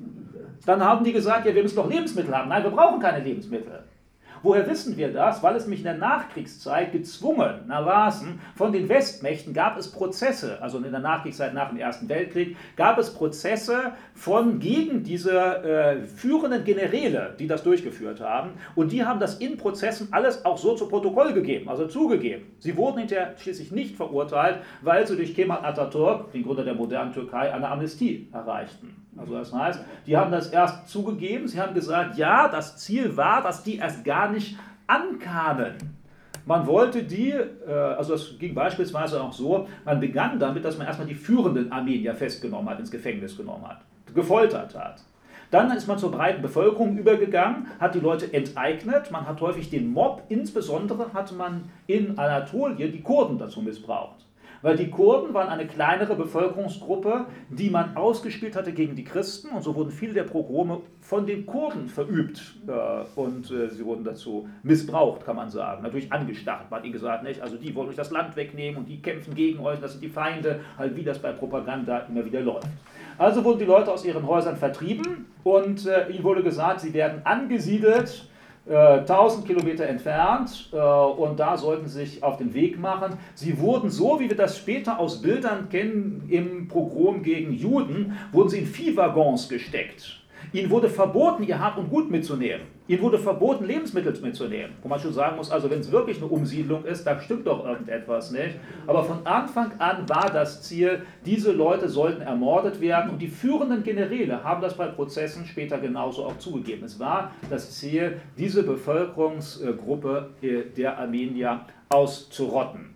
Dann haben die gesagt, ja, wir müssen doch Lebensmittel haben. Nein, wir brauchen keine Lebensmittel. Woher wissen wir das? Weil es nämlich in der Nachkriegszeit gezwungenermaßen von den Westmächten gab es Prozesse, also in der Nachkriegszeit nach dem Ersten Weltkrieg, gab es Prozesse von gegen diese äh, führenden Generäle, die das durchgeführt haben. Und die haben das in Prozessen alles auch so zu Protokoll gegeben, also zugegeben. Sie wurden hinterher schließlich nicht verurteilt, weil sie durch Kemal Atatürk, den Gründer der modernen Türkei, eine Amnestie erreichten. Also das heißt, die haben das erst zugegeben, sie haben gesagt, ja, das Ziel war, dass die erst gar nicht ankamen. Man wollte die, also es ging beispielsweise auch so, man begann damit, dass man erstmal die führenden Armenier festgenommen hat, ins Gefängnis genommen hat, gefoltert hat. Dann ist man zur breiten Bevölkerung übergegangen, hat die Leute enteignet, man hat häufig den Mob, insbesondere hatte man in Anatolien die Kurden dazu missbraucht. Weil die Kurden waren eine kleinere Bevölkerungsgruppe, die man ausgespielt hatte gegen die Christen und so wurden viele der Pogrome von den Kurden verübt und sie wurden dazu missbraucht, kann man sagen. Natürlich angestachelt, man hat ihnen gesagt, nicht? Also die wollen euch das Land wegnehmen und die kämpfen gegen euch, das sind die Feinde, halt wie das bei Propaganda immer wieder läuft. Also wurden die Leute aus ihren Häusern vertrieben und ihnen wurde gesagt, sie werden angesiedelt, tausend Kilometer entfernt äh, und da sollten sie sich auf den Weg machen. Sie wurden so, wie wir das später aus Bildern kennen, im Pogrom gegen Juden, wurden sie in Viehwaggons gesteckt. Ihnen wurde verboten, ihr Hab und Gut mitzunehmen. Ihnen wurde verboten, Lebensmittel mitzunehmen. Wo man schon sagen muss, also wenn es wirklich eine Umsiedlung ist, da stimmt doch irgendetwas nicht. Aber von Anfang an war das Ziel, diese Leute sollten ermordet werden. Und die führenden Generäle haben das bei Prozessen später genauso auch zugegeben. Es war das Ziel, diese Bevölkerungsgruppe der Armenier auszurotten.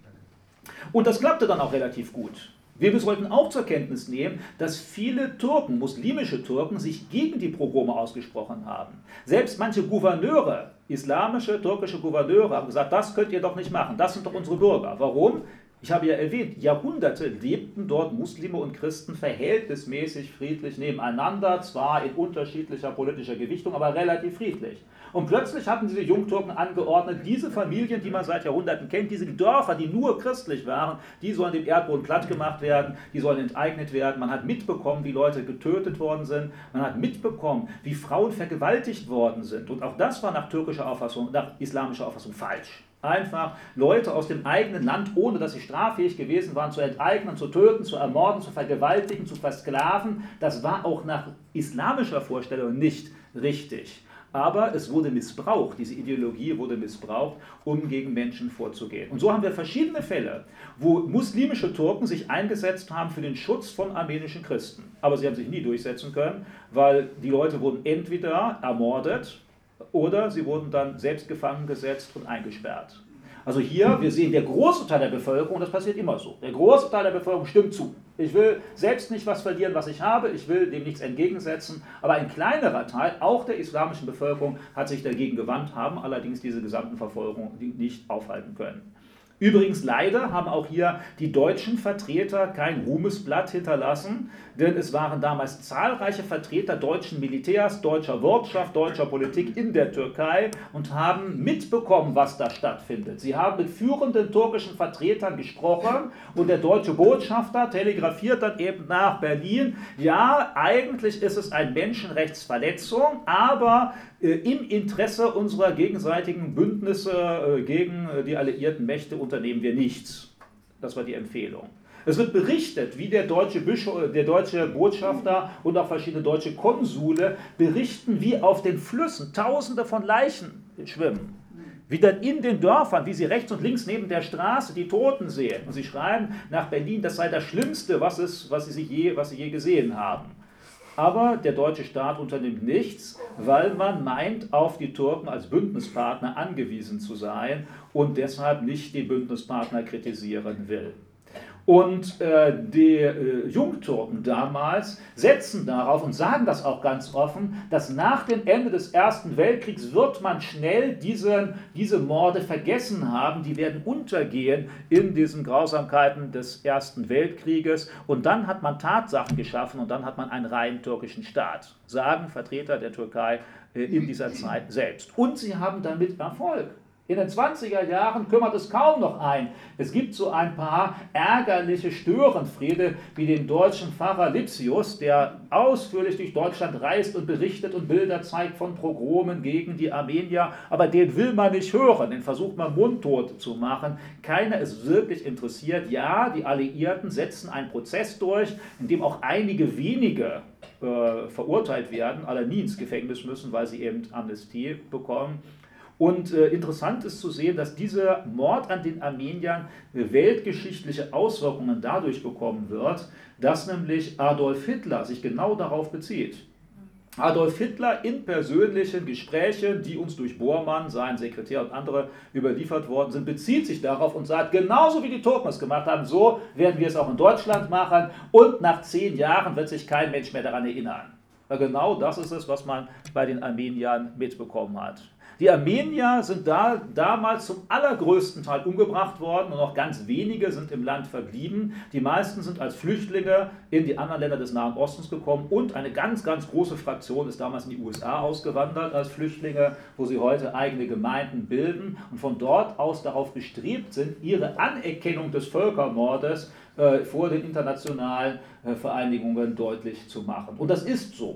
Und das klappte dann auch relativ gut. Wir sollten auch zur Kenntnis nehmen, dass viele Türken, muslimische Türken, sich gegen die Pogrome ausgesprochen haben. Selbst manche Gouverneure, islamische, türkische Gouverneure, haben gesagt, das könnt ihr doch nicht machen, das sind doch unsere Bürger. Warum? Ich habe ja erwähnt, Jahrhunderte lebten dort Muslime und Christen verhältnismäßig friedlich nebeneinander, zwar in unterschiedlicher politischer Gewichtung, aber relativ friedlich. Und plötzlich hatten diese Jungtürken angeordnet, diese Familien, die man seit Jahrhunderten kennt, diese Dörfer, die nur christlich waren, die sollen dem Erdboden platt gemacht werden, die sollen enteignet werden. Man hat mitbekommen, wie Leute getötet worden sind, man hat mitbekommen, wie Frauen vergewaltigt worden sind. Und auch das war nach türkischer Auffassung, nach islamischer Auffassung falsch. Einfach Leute aus dem eigenen Land, ohne dass sie straffähig gewesen waren, zu enteignen, zu töten, zu ermorden, zu vergewaltigen, zu versklaven. Das war auch nach islamischer Vorstellung nicht richtig. Aber es wurde missbraucht, diese Ideologie wurde missbraucht, um gegen Menschen vorzugehen. Und so haben wir verschiedene Fälle, wo muslimische Türken sich eingesetzt haben für den Schutz von armenischen Christen. Aber sie haben sich nie durchsetzen können, weil die Leute wurden entweder ermordet, oder sie wurden dann selbst gefangen gesetzt und eingesperrt. Also hier, wir sehen, der große Teil der Bevölkerung, das passiert immer so, der große Teil der Bevölkerung stimmt zu. Ich will selbst nicht was verlieren, was ich habe, ich will dem nichts entgegensetzen, aber ein kleinerer Teil, auch der islamischen Bevölkerung, hat sich dagegen gewandt, haben allerdings diese gesamten Verfolgungen nicht aufhalten können. Übrigens, leider haben auch hier die deutschen Vertreter kein Ruhmesblatt hinterlassen, denn es waren damals zahlreiche Vertreter deutschen Militärs, deutscher Wirtschaft, deutscher Politik in der Türkei und haben mitbekommen, was da stattfindet. Sie haben mit führenden türkischen Vertretern gesprochen und der deutsche Botschafter telegrafiert dann eben nach Berlin, ja, eigentlich ist es eine Menschenrechtsverletzung, aber äh, im Interesse unserer gegenseitigen Bündnisse äh, gegen äh, die alliierten Mächte unternehmen wir nichts. Das war die Empfehlung. Es wird berichtet, wie der deutsche, Bischof, der deutsche Botschafter und auch verschiedene deutsche Konsule berichten, wie auf den Flüssen Tausende von Leichen schwimmen. Wie dann in den Dörfern, wie sie rechts und links neben der Straße die Toten sehen. Und sie schreiben nach Berlin, das sei das Schlimmste, was, es, was, sie, je, was sie je gesehen haben. Aber der deutsche Staat unternimmt nichts, weil man meint, auf die Türken als Bündnispartner angewiesen zu sein und deshalb nicht die Bündnispartner kritisieren will. Und äh, die äh, Jungturken damals setzen darauf und sagen das auch ganz offen, dass nach dem Ende des Ersten Weltkriegs wird man schnell diesen, diese Morde vergessen haben, die werden untergehen in diesen Grausamkeiten des Ersten Weltkrieges und dann hat man Tatsachen geschaffen und dann hat man einen rein türkischen Staat, sagen Vertreter der Türkei äh, in dieser Zeit selbst. Und sie haben damit Erfolg. In den zwanziger Jahren kümmert es kaum noch ein. Es gibt so ein paar ärgerliche Störenfriede wie den deutschen Pfarrer Lipsius, der ausführlich durch Deutschland reist und berichtet und Bilder zeigt von Pogromen gegen die Armenier. Aber den will man nicht hören, den versucht man mundtot zu machen. Keiner ist wirklich interessiert. Ja, die Alliierten setzen einen Prozess durch, in dem auch einige wenige äh, verurteilt werden, alle nie ins Gefängnis müssen, weil sie eben Amnestie bekommen. Und äh, interessant ist zu sehen, dass dieser Mord an den Armeniern äh, weltgeschichtliche Auswirkungen dadurch bekommen wird, dass nämlich Adolf Hitler sich genau darauf bezieht. Adolf Hitler in persönlichen Gesprächen, die uns durch Bormann, sein Sekretär und andere überliefert worden sind, bezieht sich darauf und sagt, genauso wie die Türken es gemacht haben, so werden wir es auch in Deutschland machen und nach zehn Jahren wird sich kein Mensch mehr daran erinnern. Weil genau das ist es, was man bei den Armeniern mitbekommen hat. Die Armenier sind da damals zum allergrößten Teil umgebracht worden und noch ganz wenige sind im Land verblieben. Die meisten sind als Flüchtlinge in die anderen Länder des Nahen Ostens gekommen und eine ganz, ganz große Fraktion ist damals in die U S A ausgewandert als Flüchtlinge, wo sie heute eigene Gemeinden bilden und von dort aus darauf bestrebt sind, ihre Anerkennung des Völkermordes äh, vor den internationalen äh, Vereinigungen deutlich zu machen. Und das ist so.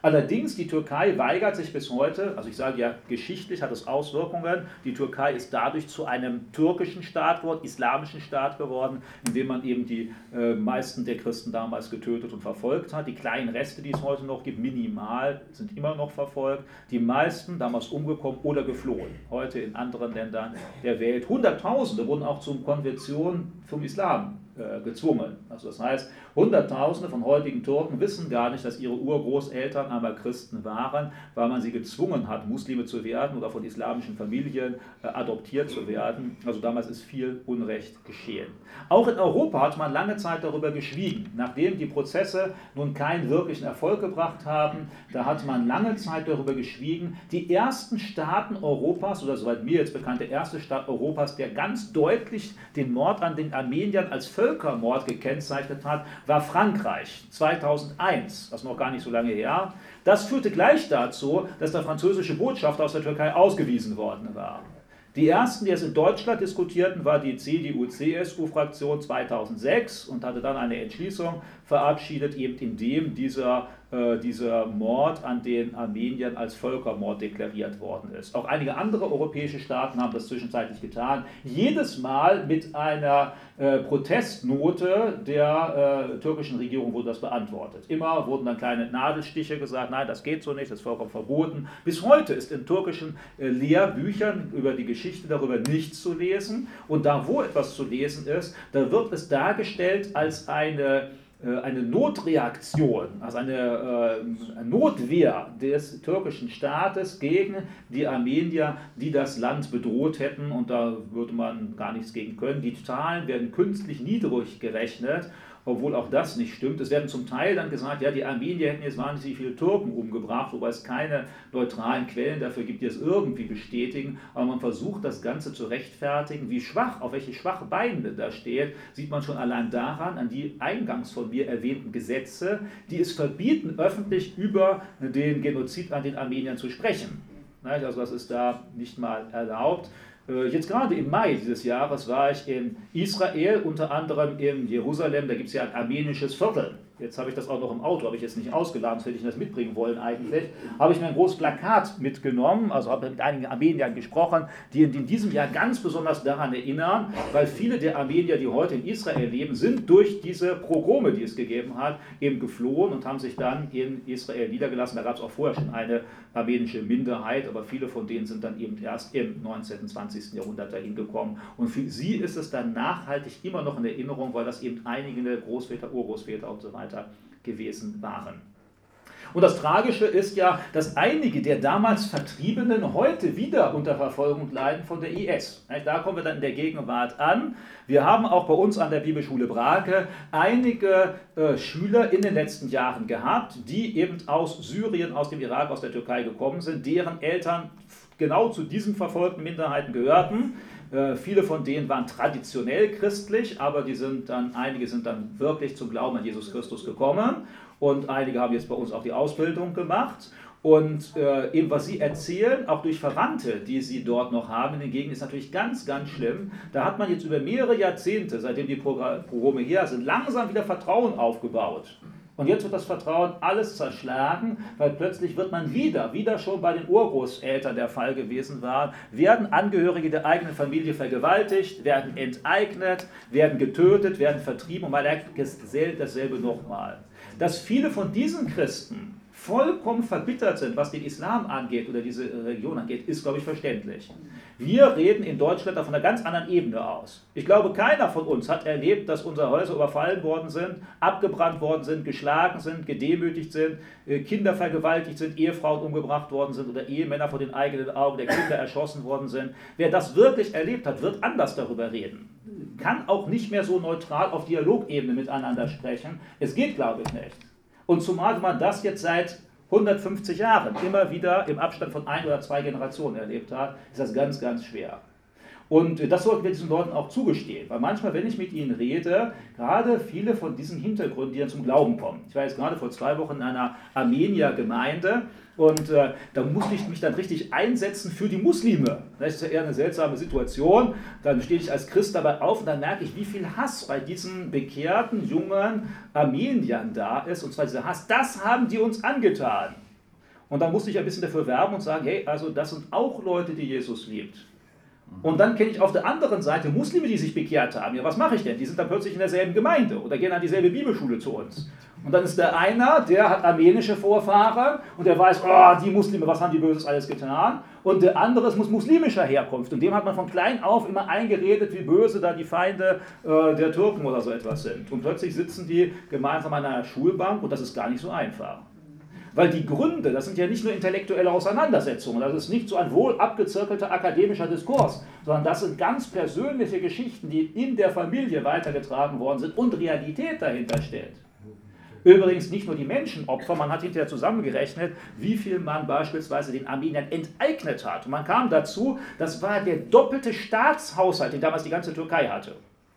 Allerdings, die Türkei weigert sich bis heute, also ich sage ja, geschichtlich hat es Auswirkungen, die Türkei ist dadurch zu einem türkischen Staat geworden, islamischen Staat geworden, in dem man eben die äh, meisten der Christen damals getötet und verfolgt hat. Die kleinen Reste, die es heute noch gibt, minimal, sind immer noch verfolgt. Die meisten damals umgekommen oder geflohen, heute in anderen Ländern der Welt. Hunderttausende wurden auch zur Konversion zum Islam äh, gezwungen. Also das heißt, Hunderttausende von heutigen Türken wissen gar nicht, dass ihre Urgroßeltern einmal Christen waren, weil man sie gezwungen hat, Muslime zu werden oder von islamischen Familien äh, adoptiert zu werden. Also damals ist viel Unrecht geschehen. Auch in Europa hat man lange Zeit darüber geschwiegen. Nachdem die Prozesse nun keinen wirklichen Erfolg gebracht haben, da hat man lange Zeit darüber geschwiegen. Die ersten Staaten Europas, oder soweit mir jetzt bekannt, der erste Staat Europas, der ganz deutlich den Mord an den Armeniern als Völkermord gekennzeichnet hat, war Frankreich zweitausendeins, das ist noch gar nicht so lange her. Das führte gleich dazu, dass der französische Botschafter aus der Türkei ausgewiesen worden war. Die ersten, die es in Deutschland diskutierten, war die C D U-C S U-Fraktion zweitausendsechs und hatte dann eine Entschließung verabschiedet, eben in dem dieser, äh, dieser Mord an den Armeniern als Völkermord deklariert worden ist. Auch einige andere europäische Staaten haben das zwischenzeitlich getan, jedes Mal mit einer äh, Protestnote der äh, türkischen Regierung wurde das beantwortet. Immer wurden dann kleine Nadelstiche gesagt, nein, das geht so nicht, das ist vollkommen verboten. Bis heute ist in türkischen äh, Lehrbüchern über die Geschichte darüber nichts zu lesen und da, wo etwas zu lesen ist, da wird es dargestellt als eine eine Notreaktion, also eine äh, Notwehr des türkischen Staates gegen die Armenier, die das Land bedroht hätten und da würde man gar nichts gegen können. Die Zahlen werden künstlich niedrig gerechnet, obwohl auch das nicht stimmt. Es werden zum Teil dann gesagt, ja, die Armenier hätten jetzt wahnsinnig viele Türken umgebracht, wobei es keine neutralen Quellen dafür gibt, die es irgendwie bestätigen. Aber man versucht, das Ganze zu rechtfertigen. Wie schwach, auf welche schwache Beine da steht, sieht man schon allein daran, an die eingangs von mir erwähnten Gesetze, die es verbieten, öffentlich über den Genozid an den Armeniern zu sprechen. Also das ist da nicht mal erlaubt. Jetzt gerade im Mai dieses Jahres war ich in Israel, unter anderem in Jerusalem, da gibt es ja ein armenisches Viertel. Jetzt habe ich das auch noch im Auto, habe ich jetzt nicht ausgeladen, sonst hätte ich das mitbringen wollen eigentlich. Habe ich mir ein großes Plakat mitgenommen, also habe mit einigen Armeniern gesprochen, die in diesem Jahr ganz besonders daran erinnern, weil viele der Armenier, die heute in Israel leben, sind durch diese Pogrome, die es gegeben hat, eben geflohen und haben sich dann in Israel niedergelassen. Da gab es auch vorher schon eine armenische Minderheit, aber viele von denen sind dann eben erst im neunzehnten, zwanzigsten Jahrhundert dahin gekommen. Und für sie ist es dann nachhaltig immer noch in Erinnerung, weil das eben einige Großväter, Urgroßväter und so weiter gewesen waren. Und das Tragische ist ja, dass einige der damals Vertriebenen heute wieder unter Verfolgung leiden von der I S. Da kommen wir dann in der Gegenwart an. Wir haben auch bei uns an der Bibelschule Brake einige äh, Schüler in den letzten Jahren gehabt, die eben aus Syrien, aus dem Irak, aus der Türkei gekommen sind, deren Eltern genau zu diesen verfolgten Minderheiten gehörten. Äh, viele von denen waren traditionell christlich, aber die sind dann, einige sind dann wirklich zum Glauben an Jesus Christus gekommen und einige haben jetzt bei uns auch die Ausbildung gemacht. Und äh, eben was sie erzählen, auch durch Verwandte, die sie dort noch haben in den Gegenden, ist natürlich ganz, ganz schlimm. Da hat man jetzt über mehrere Jahrzehnte, seitdem die Pogrome her sind, langsam wieder Vertrauen aufgebaut. Und jetzt wird das Vertrauen alles zerschlagen, weil plötzlich wird man wieder, wieder schon bei den Urgroßeltern der Fall gewesen war, werden Angehörige der eigenen Familie vergewaltigt, werden enteignet, werden getötet, werden vertrieben und man erlebt dasselbe nochmal. Dass viele von diesen Christen vollkommen verbittert sind, was den Islam angeht oder diese Religion angeht, ist, glaube ich, verständlich. Wir reden in Deutschland auf einer ganz anderen Ebene aus. Ich glaube, keiner von uns hat erlebt, dass unsere Häuser überfallen worden sind, abgebrannt worden sind, geschlagen sind, gedemütigt sind, Kinder vergewaltigt sind, Ehefrauen umgebracht worden sind oder Ehemänner vor den eigenen Augen der Kinder erschossen worden sind. Wer das wirklich erlebt hat, wird anders darüber reden. Kann auch nicht mehr so neutral auf Dialogebene miteinander sprechen. Es geht, glaube ich, nicht. Und zumal man das jetzt seit hundertfünfzig Jahren immer wieder im Abstand von ein oder zwei Generationen erlebt hat, ist das ganz, ganz schwer. Und das sollten wir diesen Leuten auch zugestehen, weil manchmal, wenn ich mit ihnen rede, gerade viele von diesen Hintergründen, die dann zum Glauben kommen. Ich war jetzt gerade vor zwei Wochen in einer Armenier-Gemeinde und äh, da musste ich mich dann richtig einsetzen für die Muslime. Das ist ja eher eine seltsame Situation. Dann stehe ich als Christ dabei auf und dann merke ich, wie viel Hass bei diesen bekehrten, jungen Armeniern da ist. Und zwar dieser Hass, das haben die uns angetan. Und dann musste ich ein bisschen dafür werben und sagen, hey, also das sind auch Leute, die Jesus liebt. Und dann kenne ich auf der anderen Seite Muslime, die sich bekehrt haben. Ja, was mache ich denn? Die sind dann plötzlich in derselben Gemeinde oder gehen an dieselbe Bibelschule zu uns. Und dann ist der einer, der hat armenische Vorfahren und der weiß, oh, die Muslime, was haben die Böses alles getan? Und der andere ist muslimischer Herkunft. Und dem hat man von klein auf immer eingeredet, wie böse da die Feinde äh, der Türken oder so etwas sind. Und plötzlich sitzen die gemeinsam an einer Schulbank und das ist gar nicht so einfach. Weil die Gründe, das sind ja nicht nur intellektuelle Auseinandersetzungen, das ist nicht so ein wohl abgezirkelter akademischer Diskurs, sondern das sind ganz persönliche Geschichten, die in der Familie weitergetragen worden sind und Realität dahinter steht. Übrigens nicht nur die Menschenopfer, man hat hinterher zusammengerechnet, wie viel man beispielsweise den Armeniern enteignet hat. Und man kam dazu, das war der doppelte Staatshaushalt, den damals die ganze Türkei hatte.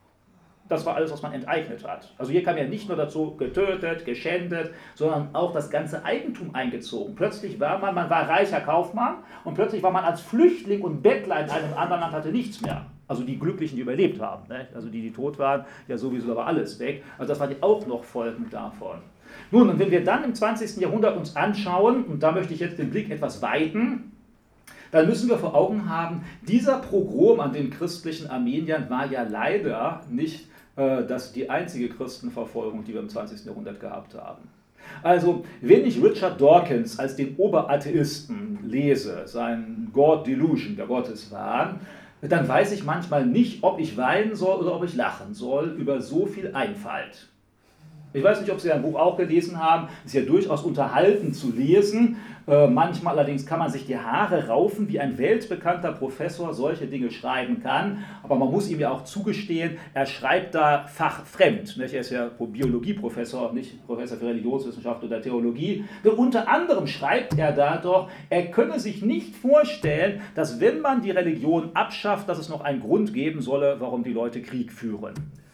Das war alles, was man enteignet hat. Also hier kam ja nicht nur dazu getötet, geschändet, sondern auch das ganze Eigentum eingezogen. Plötzlich war man, man war reicher Kaufmann und plötzlich war man als Flüchtling und Bettler in einem anderen Land, hatte nichts mehr. Also die Glücklichen, die überlebt haben. Ne? Also die, die tot waren, ja sowieso, da war alles weg. Also das waren auch noch Folgen davon. Nun, und wenn wir dann im zwanzigsten Jahrhundert uns anschauen, und da möchte ich jetzt den Blick etwas weiten, dann müssen wir vor Augen haben, dieser Pogrom an den christlichen Armeniern war ja leider nicht äh, das die einzige Christenverfolgung, die wir im zwanzigsten Jahrhundert gehabt haben. Also, wenn ich Richard Dawkins als den Oberatheisten lese, sein God Delusion, der Gotteswahn, dann weiß ich manchmal nicht, ob ich weinen soll oder ob ich lachen soll über so viel Einfalt. Ich weiß nicht, ob Sie ein Buch auch gelesen haben, es ist ja durchaus unterhaltend zu lesen. Äh, manchmal allerdings kann man sich die Haare raufen, wie ein weltbekannter Professor solche Dinge schreiben kann. Aber man muss ihm ja auch zugestehen, er schreibt da fachfremd. Nicht? Er ist ja Biologieprofessor, nicht Professor für Religionswissenschaft oder Theologie. Denn unter anderem schreibt er da doch, er könne sich nicht vorstellen, dass wenn man die Religion abschafft, dass es noch einen Grund geben solle, warum die Leute Krieg führen.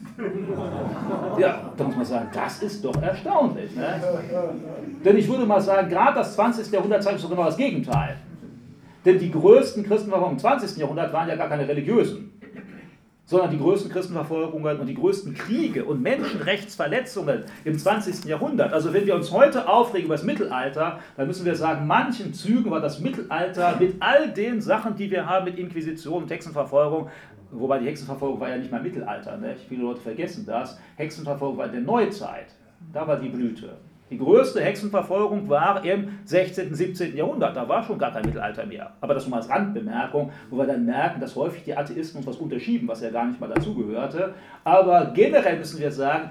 Ja, da muss man sagen, das ist doch erstaunlich. Ne? Denn ich würde mal sagen, gerade das zwanzigste Jahrhundert zeigt so genau das Gegenteil. Denn die größten Christenverfolgungen im zwanzigsten Jahrhundert waren ja gar keine religiösen, sondern die größten Christenverfolgungen und die größten Kriege und Menschenrechtsverletzungen im zwanzigsten Jahrhundert. Also wenn wir uns heute aufregen über das Mittelalter, dann müssen wir sagen, manchen Zügen war das Mittelalter mit all den Sachen, die wir haben, mit Inquisition und Hexenverfolgung, wobei die Hexenverfolgung war ja nicht mal Mittelalter, ne? Viele Leute vergessen das, Hexenverfolgung war in der Neuzeit, da war die Blüte. Die größte Hexenverfolgung war im sechzehnten, siebzehnten Jahrhundert, da war schon gar kein Mittelalter mehr. Aber das nur mal als Randbemerkung, wo wir dann merken, dass häufig die Atheisten uns was unterschieben, was ja gar nicht mal dazugehörte. Aber generell müssen wir sagen,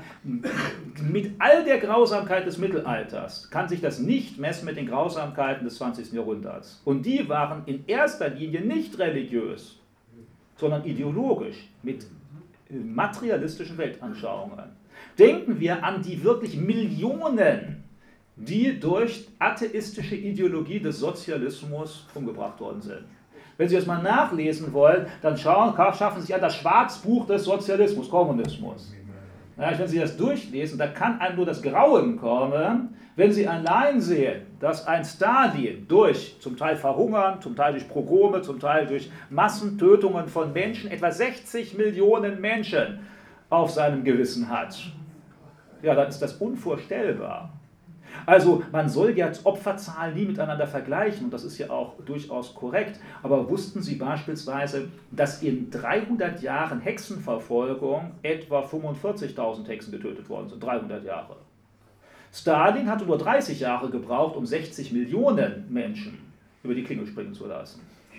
mit all der Grausamkeit des Mittelalters kann sich das nicht messen mit den Grausamkeiten des zwanzigsten Jahrhunderts. Und die waren in erster Linie nicht religiös, sondern ideologisch, mit materialistischen Weltanschauungen. Denken wir an die wirklich Millionen, die durch atheistische Ideologie des Sozialismus umgebracht worden sind. Wenn Sie das mal nachlesen wollen, dann schauen, schaffen Sie sich an das Schwarzbuch des Sozialismus, Kommunismus. Ja, wenn Sie das durchlesen, da kann einem nur das Grauen kommen, wenn Sie allein sehen, dass ein Stalin durch zum Teil Verhungern, zum Teil durch Pogrome, zum Teil durch Massentötungen von Menschen, etwa sechzig Millionen Menschen auf seinem Gewissen hat. Ja, dann ist das unvorstellbar. Also man soll ja Opferzahlen nie miteinander vergleichen und das ist ja auch durchaus korrekt, aber wussten Sie beispielsweise, dass in dreihundert Jahren Hexenverfolgung etwa fünfundvierzigtausend Hexen getötet worden sind, dreihundert Jahre. Stalin hatte nur dreißig Jahre gebraucht, um sechzig Millionen Menschen über die Klinge springen zu lassen.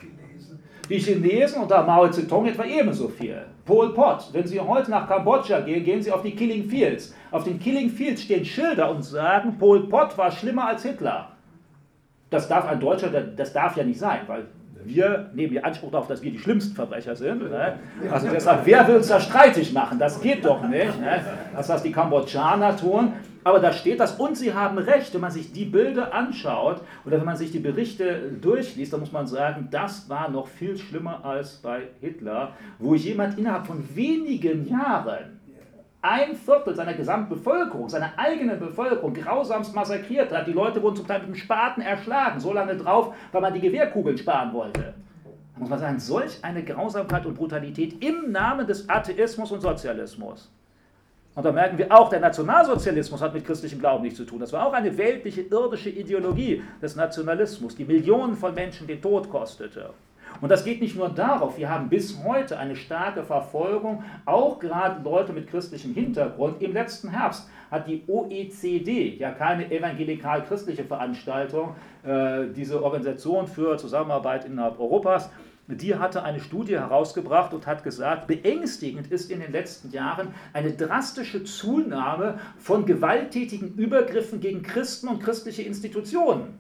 Die Chinesen unter Mao Zedong etwa ebenso viel. Pol Pot, wenn Sie heute nach Kambodscha gehen, gehen Sie auf die Killing Fields. Auf den Killing Fields stehen Schilder und sagen, Pol Pot war schlimmer als Hitler. Das darf ein Deutscher, das darf ja nicht sein, weil wir nehmen ja Anspruch darauf, dass wir die schlimmsten Verbrecher sind. Ne? Also deshalb, wer will uns da streitig machen? Das geht doch nicht. Ne? Das, was die Kambodschaner tun. Aber da steht das und Sie haben recht, wenn man sich die Bilder anschaut oder wenn man sich die Berichte durchliest, dann muss man sagen, das war noch viel schlimmer als bei Hitler, wo jemand innerhalb von wenigen Jahren ein Viertel seiner gesamten Bevölkerung, seiner eigenen Bevölkerung grausamst massakriert hat. Die Leute wurden zum Teil mit dem Spaten erschlagen, so lange drauf, weil man die Gewehrkugeln sparen wollte. Da muss man sagen, solch eine Grausamkeit und Brutalität im Namen des Atheismus und Sozialismus. Und da merken wir auch, der Nationalsozialismus hat mit christlichem Glauben nichts zu tun. Das war auch eine weltliche, irdische Ideologie des Nationalismus, die Millionen von Menschen den Tod kostete. Und das geht nicht nur darauf, wir haben bis heute eine starke Verfolgung, auch gerade Leute mit christlichem Hintergrund. Im letzten Herbst hat die O E C D, ja keine evangelikal-christliche Veranstaltung, äh, diese Organisation für Zusammenarbeit innerhalb Europas, die hatte eine Studie herausgebracht und hat gesagt, beängstigend ist in den letzten Jahren eine drastische Zunahme von gewalttätigen Übergriffen gegen Christen und christliche Institutionen.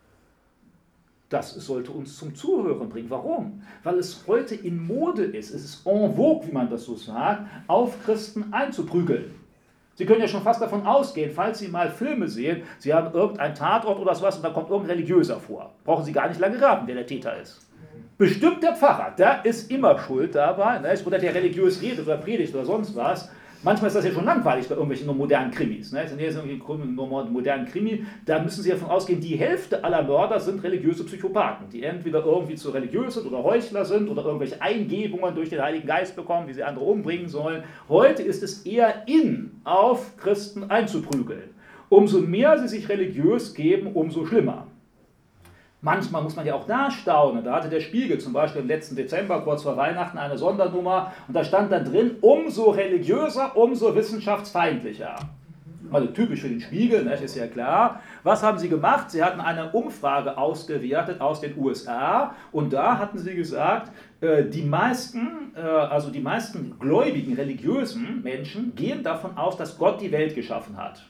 Das sollte uns zum Zuhören bringen. Warum? Weil es heute in Mode ist, es ist en vogue, wie man das so sagt, auf Christen einzuprügeln. Sie können ja schon fast davon ausgehen, falls Sie mal Filme sehen, Sie haben irgendeinen Tatort oder sowas und da kommt irgendein Religiöser vor. Brauchen Sie gar nicht lange raten, wer der Täter ist. Bestimmt der Pfarrer, der ist immer schuld dabei, ne? Oder der religiös redet oder predigt oder sonst was. Manchmal ist das ja schon langweilig bei irgendwelchen nur modernen Krimis. Ne? Wenn jetzt irgendwie ein modernen Krimi, da müssen Sie davon ausgehen, die Hälfte aller Mörder sind religiöse Psychopathen, die entweder irgendwie zu religiös sind oder Heuchler sind oder irgendwelche Eingebungen durch den Heiligen Geist bekommen, wie sie andere umbringen sollen. Heute ist es eher in, auf Christen einzuprügeln. Umso mehr sie sich religiös geben, umso schlimmer. Manchmal muss man ja auch da staunen. Da hatte der Spiegel zum Beispiel im letzten Dezember, kurz vor Weihnachten, eine Sondernummer und da stand dann drin, umso religiöser, umso wissenschaftsfeindlicher. Also typisch für den Spiegel, ne, ist ja klar. Was haben sie gemacht? Sie hatten eine Umfrage ausgewertet aus den U S A und da hatten sie gesagt, die meisten, also die meisten gläubigen, religiösen Menschen gehen davon aus, dass Gott die Welt geschaffen hat.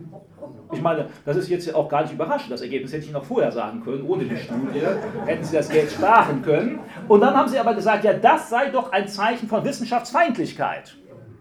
Ich meine, das ist jetzt ja auch gar nicht überraschend. Das Ergebnis hätte ich Ihnen noch vorher sagen können, ohne die Studie. Hätten Sie das Geld sparen können. Und dann haben Sie aber gesagt, ja, das sei doch ein Zeichen von Wissenschaftsfeindlichkeit.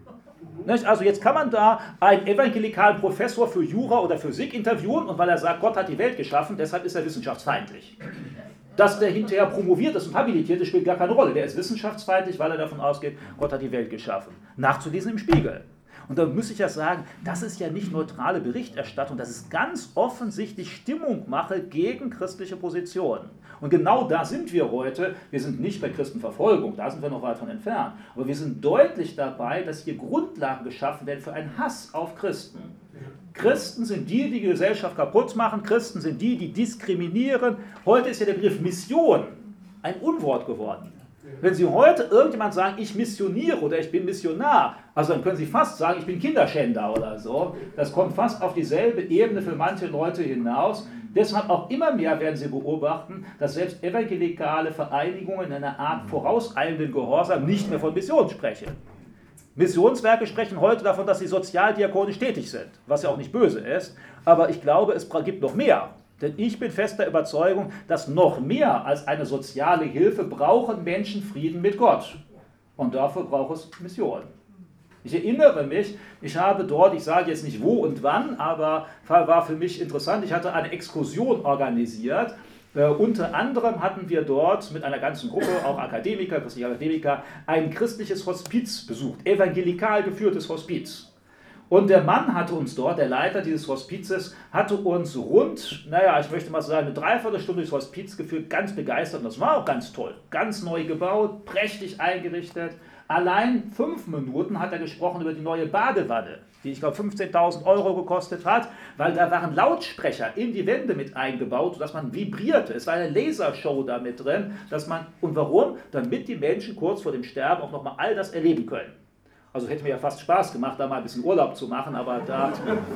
Also jetzt kann man da einen evangelikalen Professor für Jura oder Physik interviewen und weil er sagt, Gott hat die Welt geschaffen, deshalb ist er wissenschaftsfeindlich. Dass der hinterher promoviert ist und habilitiert ist, spielt gar keine Rolle. Der ist wissenschaftsfeindlich, weil er davon ausgeht, Gott hat die Welt geschaffen. Nachzulesen im Spiegel. Und da muss ich ja sagen, das ist ja nicht neutrale Berichterstattung, das ist ganz offensichtlich Stimmungmache gegen christliche Positionen. Und genau da sind wir heute. Wir sind nicht bei Christenverfolgung, da sind wir noch weit von entfernt. Aber wir sind deutlich dabei, dass hier Grundlagen geschaffen werden für einen Hass auf Christen. Christen sind die, die die Gesellschaft kaputt machen. Christen sind die, die diskriminieren. Heute ist ja der Begriff Mission ein Unwort geworden. Wenn Sie heute irgendjemand sagen, ich missioniere oder ich bin Missionar, also dann können Sie fast sagen, ich bin Kinderschänder oder so. Das kommt fast auf dieselbe Ebene für manche Leute hinaus. Deshalb auch immer mehr werden Sie beobachten, dass selbst evangelikale Vereinigungen in einer Art vorauseilenden Gehorsam nicht mehr von Mission sprechen. Missionswerke sprechen heute davon, dass sie sozialdiakonisch tätig sind, was ja auch nicht böse ist, aber ich glaube, es gibt noch mehr. Denn ich bin fester Überzeugung, dass noch mehr als eine soziale Hilfe brauchen Menschen Frieden mit Gott. Und dafür braucht es Mission. Ich erinnere mich, ich habe dort, ich sage jetzt nicht wo und wann, aber war für mich interessant, ich hatte eine Exkursion organisiert. Äh, unter anderem hatten wir dort mit einer ganzen Gruppe, auch Akademiker, christliche Akademiker, ein christliches Hospiz besucht, evangelikal geführtes Hospiz. Und der Mann hatte uns dort, der Leiter dieses Hospizes, hatte uns rund, naja, ich möchte mal sagen, eine Dreiviertelstunde durchs Hospiz geführt, ganz begeistert. Und das war auch ganz toll. Ganz neu gebaut, prächtig eingerichtet. Allein fünf Minuten hat er gesprochen über die neue Badewanne, die ich glaube fünfzehntausend Euro gekostet hat, weil da waren Lautsprecher in die Wände mit eingebaut, sodass man vibrierte. Es war eine Lasershow da mit drin, dass man, und warum? Damit die Menschen kurz vor dem Sterben auch nochmal all das erleben können. Also hätte mir ja fast Spaß gemacht, da mal ein bisschen Urlaub zu machen, aber da...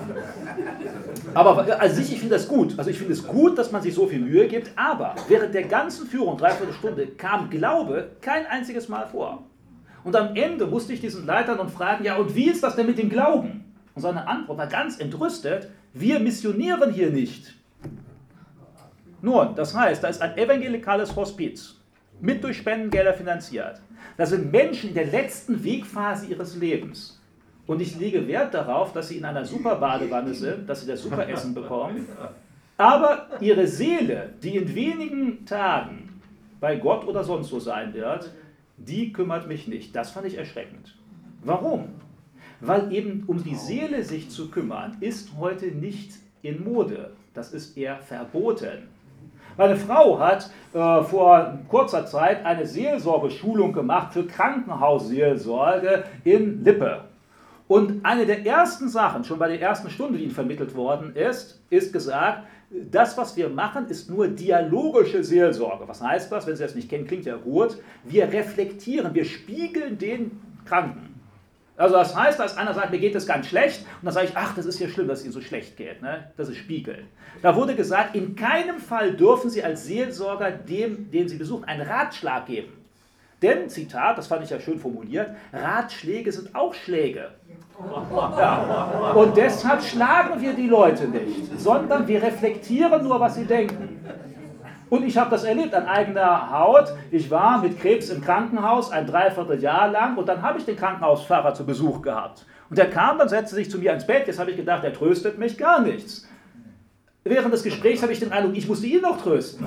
Aber also ich finde das gut. Also ich finde es gut, dass man sich so viel Mühe gibt, aber während der ganzen Führung, dreiviertel Stunde, kam Glaube kein einziges Mal vor. Und am Ende musste ich diesen Leitern und fragen, ja und wie ist das denn mit dem Glauben? Und seine Antwort war ganz entrüstet, wir missionieren hier nicht. Nun, das heißt, da ist ein evangelikales Hospiz, mit durch Spendengelder finanziert. Das sind Menschen in der letzten Wegphase ihres Lebens. Und ich lege Wert darauf, dass sie in einer super Badewanne sind, dass sie das super Essen bekommen. Aber ihre Seele, die in wenigen Tagen bei Gott oder sonst wo sein wird, die kümmert mich nicht. Das fand ich erschreckend. Warum? Weil eben um die Seele sich zu kümmern, ist heute nicht in Mode. Das ist eher verboten. Meine Frau hat äh, vor kurzer Zeit eine Seelsorgeschulung gemacht für Krankenhausseelsorge in Lippe. Und eine der ersten Sachen, schon bei der ersten Stunde, die Ihnen vermittelt worden ist, ist gesagt, das, was wir machen, ist nur dialogische Seelsorge. Was heißt das? Wenn Sie das nicht kennen, klingt ja gut. Wir reflektieren, wir spiegeln den Kranken. Also das heißt, dass einer sagt, mir geht es ganz schlecht, und dann sage ich, ach, das ist ja schlimm, dass es Ihnen so schlecht geht. Ne? Das ist Spiegeln. Da wurde gesagt, in keinem Fall dürfen Sie als Seelsorger dem, den Sie besuchen, einen Ratschlag geben. Denn, Zitat, das fand ich ja schön formuliert, Ratschläge sind auch Schläge. Ja. Und deshalb schlagen wir die Leute nicht, sondern wir reflektieren nur, was sie denken. Und ich habe das erlebt an eigener Haut. Ich war mit Krebs im Krankenhaus ein Dreivierteljahr lang und dann habe ich den Krankenhauspfarrer zu Besuch gehabt. Und der kam, dann setzte sich zu mir ans Bett. Jetzt habe ich gedacht, er tröstet mich, gar nichts. Während des Gesprächs habe ich den Eindruck, ich musste ihn noch trösten.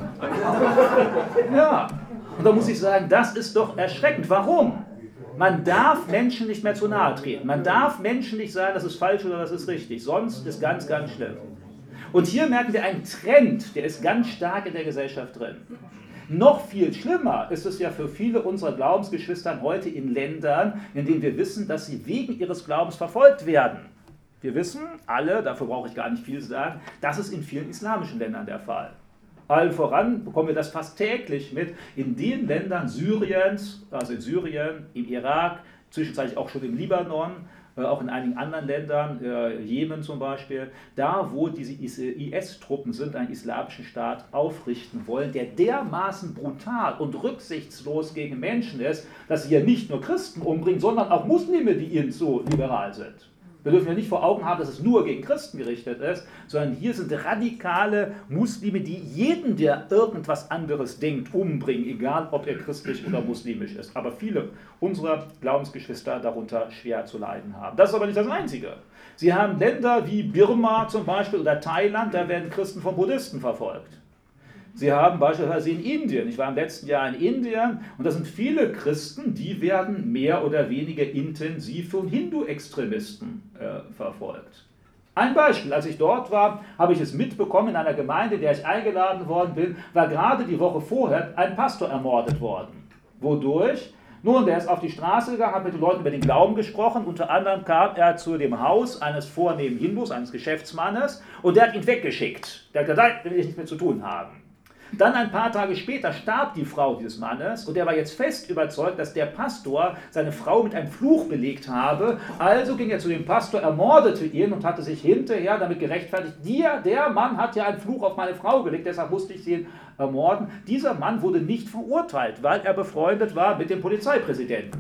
Ja, und da muss ich sagen, das ist doch erschreckend. Warum? Man darf Menschen nicht mehr zu nahe treten. Man darf Menschen nicht sagen, das ist falsch oder das ist richtig. Sonst ist ganz, ganz schlimm. Und hier merken wir einen Trend, der ist ganz stark in der Gesellschaft drin. Noch viel schlimmer ist es ja für viele unserer Glaubensgeschwister heute in Ländern, in denen wir wissen, dass sie wegen ihres Glaubens verfolgt werden. Wir wissen alle, dafür brauche ich gar nicht viel sagen, das ist in vielen islamischen Ländern der Fall. Allen voran bekommen wir das fast täglich mit in den Ländern Syriens, also in Syrien, im Irak, zwischenzeitlich auch schon im Libanon, auch in einigen anderen Ländern, äh, Jemen zum Beispiel, da wo diese I S-Truppen sind, einen islamischen Staat aufrichten wollen, der dermaßen brutal und rücksichtslos gegen Menschen ist, dass sie ja nicht nur Christen umbringen, sondern auch Muslime, die ihnen zu liberal sind. Wir dürfen ja nicht vor Augen haben, dass es nur gegen Christen gerichtet ist, sondern hier sind radikale Muslime, die jeden, der irgendwas anderes denkt, umbringen, egal ob er christlich oder muslimisch ist. Aber viele unserer Glaubensgeschwister darunter schwer zu leiden haben. Das ist aber nicht das Einzige. Sie haben Länder wie Birma zum Beispiel oder Thailand, da werden Christen von Buddhisten verfolgt. Sie haben beispielsweise in Indien, ich war im letzten Jahr in Indien, und da sind viele Christen, die werden mehr oder weniger intensiv von Hindu-Extremisten äh, verfolgt. Ein Beispiel, als ich dort war, habe ich es mitbekommen, in einer Gemeinde, in der ich eingeladen worden bin, war gerade die Woche vorher ein Pastor ermordet worden. Wodurch? Nun, der ist auf die Straße gegangen, hat mit den Leuten über den Glauben gesprochen, unter anderem kam er zu dem Haus eines vornehmen Hindus, eines Geschäftsmannes, und der hat ihn weggeschickt. Der hat gesagt, da will ich nichts mehr zu tun haben. Dann ein paar Tage später starb die Frau dieses Mannes und er war jetzt fest überzeugt, dass der Pastor seine Frau mit einem Fluch belegt habe. Also ging er zu dem Pastor, ermordete ihn und hatte sich hinterher damit gerechtfertigt, der, der Mann hat ja einen Fluch auf meine Frau gelegt, deshalb musste ich sie ermorden. Dieser Mann wurde nicht verurteilt, weil er befreundet war mit dem Polizeipräsidenten.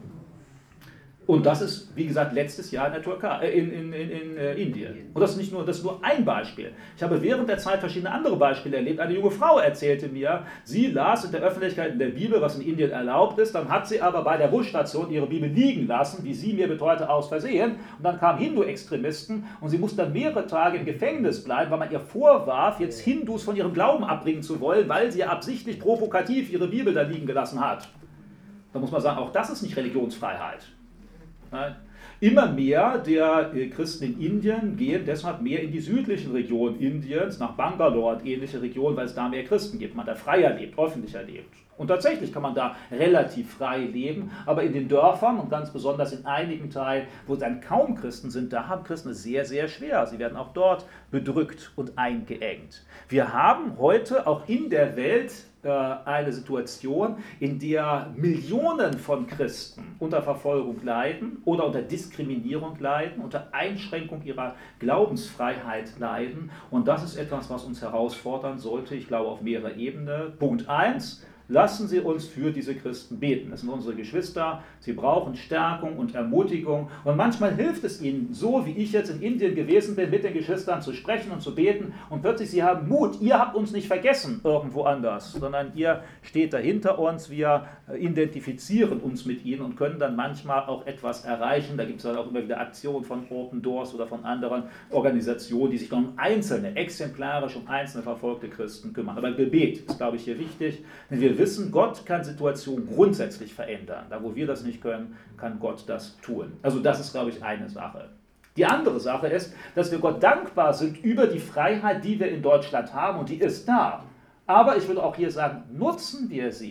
Und das ist, wie gesagt, letztes Jahr in der Türkei, äh, in, in, in, in äh, Indien. Und das ist nicht nur, das ist nur ein Beispiel. Ich habe während der Zeit verschiedene andere Beispiele erlebt. Eine junge Frau erzählte mir, sie las in der Öffentlichkeit in der Bibel, was in Indien erlaubt ist, dann hat sie aber bei der Busstation ihre Bibel liegen lassen, wie sie mir beteuerte, aus Versehen. Und dann kamen Hindu-Extremisten und sie musste dann mehrere Tage im Gefängnis bleiben, weil man ihr vorwarf, jetzt Hindus von ihrem Glauben abbringen zu wollen, weil sie absichtlich provokativ ihre Bibel da liegen gelassen hat. Da muss man sagen, auch das ist nicht Religionsfreiheit. Nein. Immer mehr der Christen in Indien gehen deshalb mehr in die südlichen Regionen Indiens, nach Bangalore und ähnliche Regionen, weil es da mehr Christen gibt, man da freier lebt, öffentlicher lebt. Und tatsächlich kann man da relativ frei leben, aber in den Dörfern und ganz besonders in einigen Teilen, wo dann kaum Christen sind, da haben Christen es sehr, sehr schwer. Sie werden auch dort bedrückt und eingeengt. Wir haben heute auch in der Welt eine Situation, in der Millionen von Christen unter Verfolgung leiden oder unter Diskriminierung leiden, unter Einschränkung ihrer Glaubensfreiheit leiden. Und das ist etwas, was uns herausfordern sollte, ich glaube auf mehrerer Ebene. Punkt eins. Lassen Sie uns für diese Christen beten. Das sind unsere Geschwister, sie brauchen Stärkung und Ermutigung und manchmal hilft es ihnen, so wie ich jetzt in Indien gewesen bin, mit den Geschwistern zu sprechen und zu beten und plötzlich sie haben Mut, ihr habt uns nicht vergessen irgendwo anders, sondern ihr steht da hinter uns, wir identifizieren uns mit ihnen und können dann manchmal auch etwas erreichen. Da gibt es dann auch immer wieder Aktionen von Open Doors oder von anderen Organisationen, die sich dann um einzelne, exemplarisch um einzelne verfolgte Christen kümmern. Aber Gebet ist, glaube ich, hier wichtig, denn wir wissen, Gott kann Situationen grundsätzlich verändern. Da, wo wir das nicht können, kann Gott das tun. Also das ist, glaube ich, eine Sache. Die andere Sache ist, dass wir Gott dankbar sind über die Freiheit, die wir in Deutschland haben und die ist da. Aber ich würde auch hier sagen, nutzen wir sie.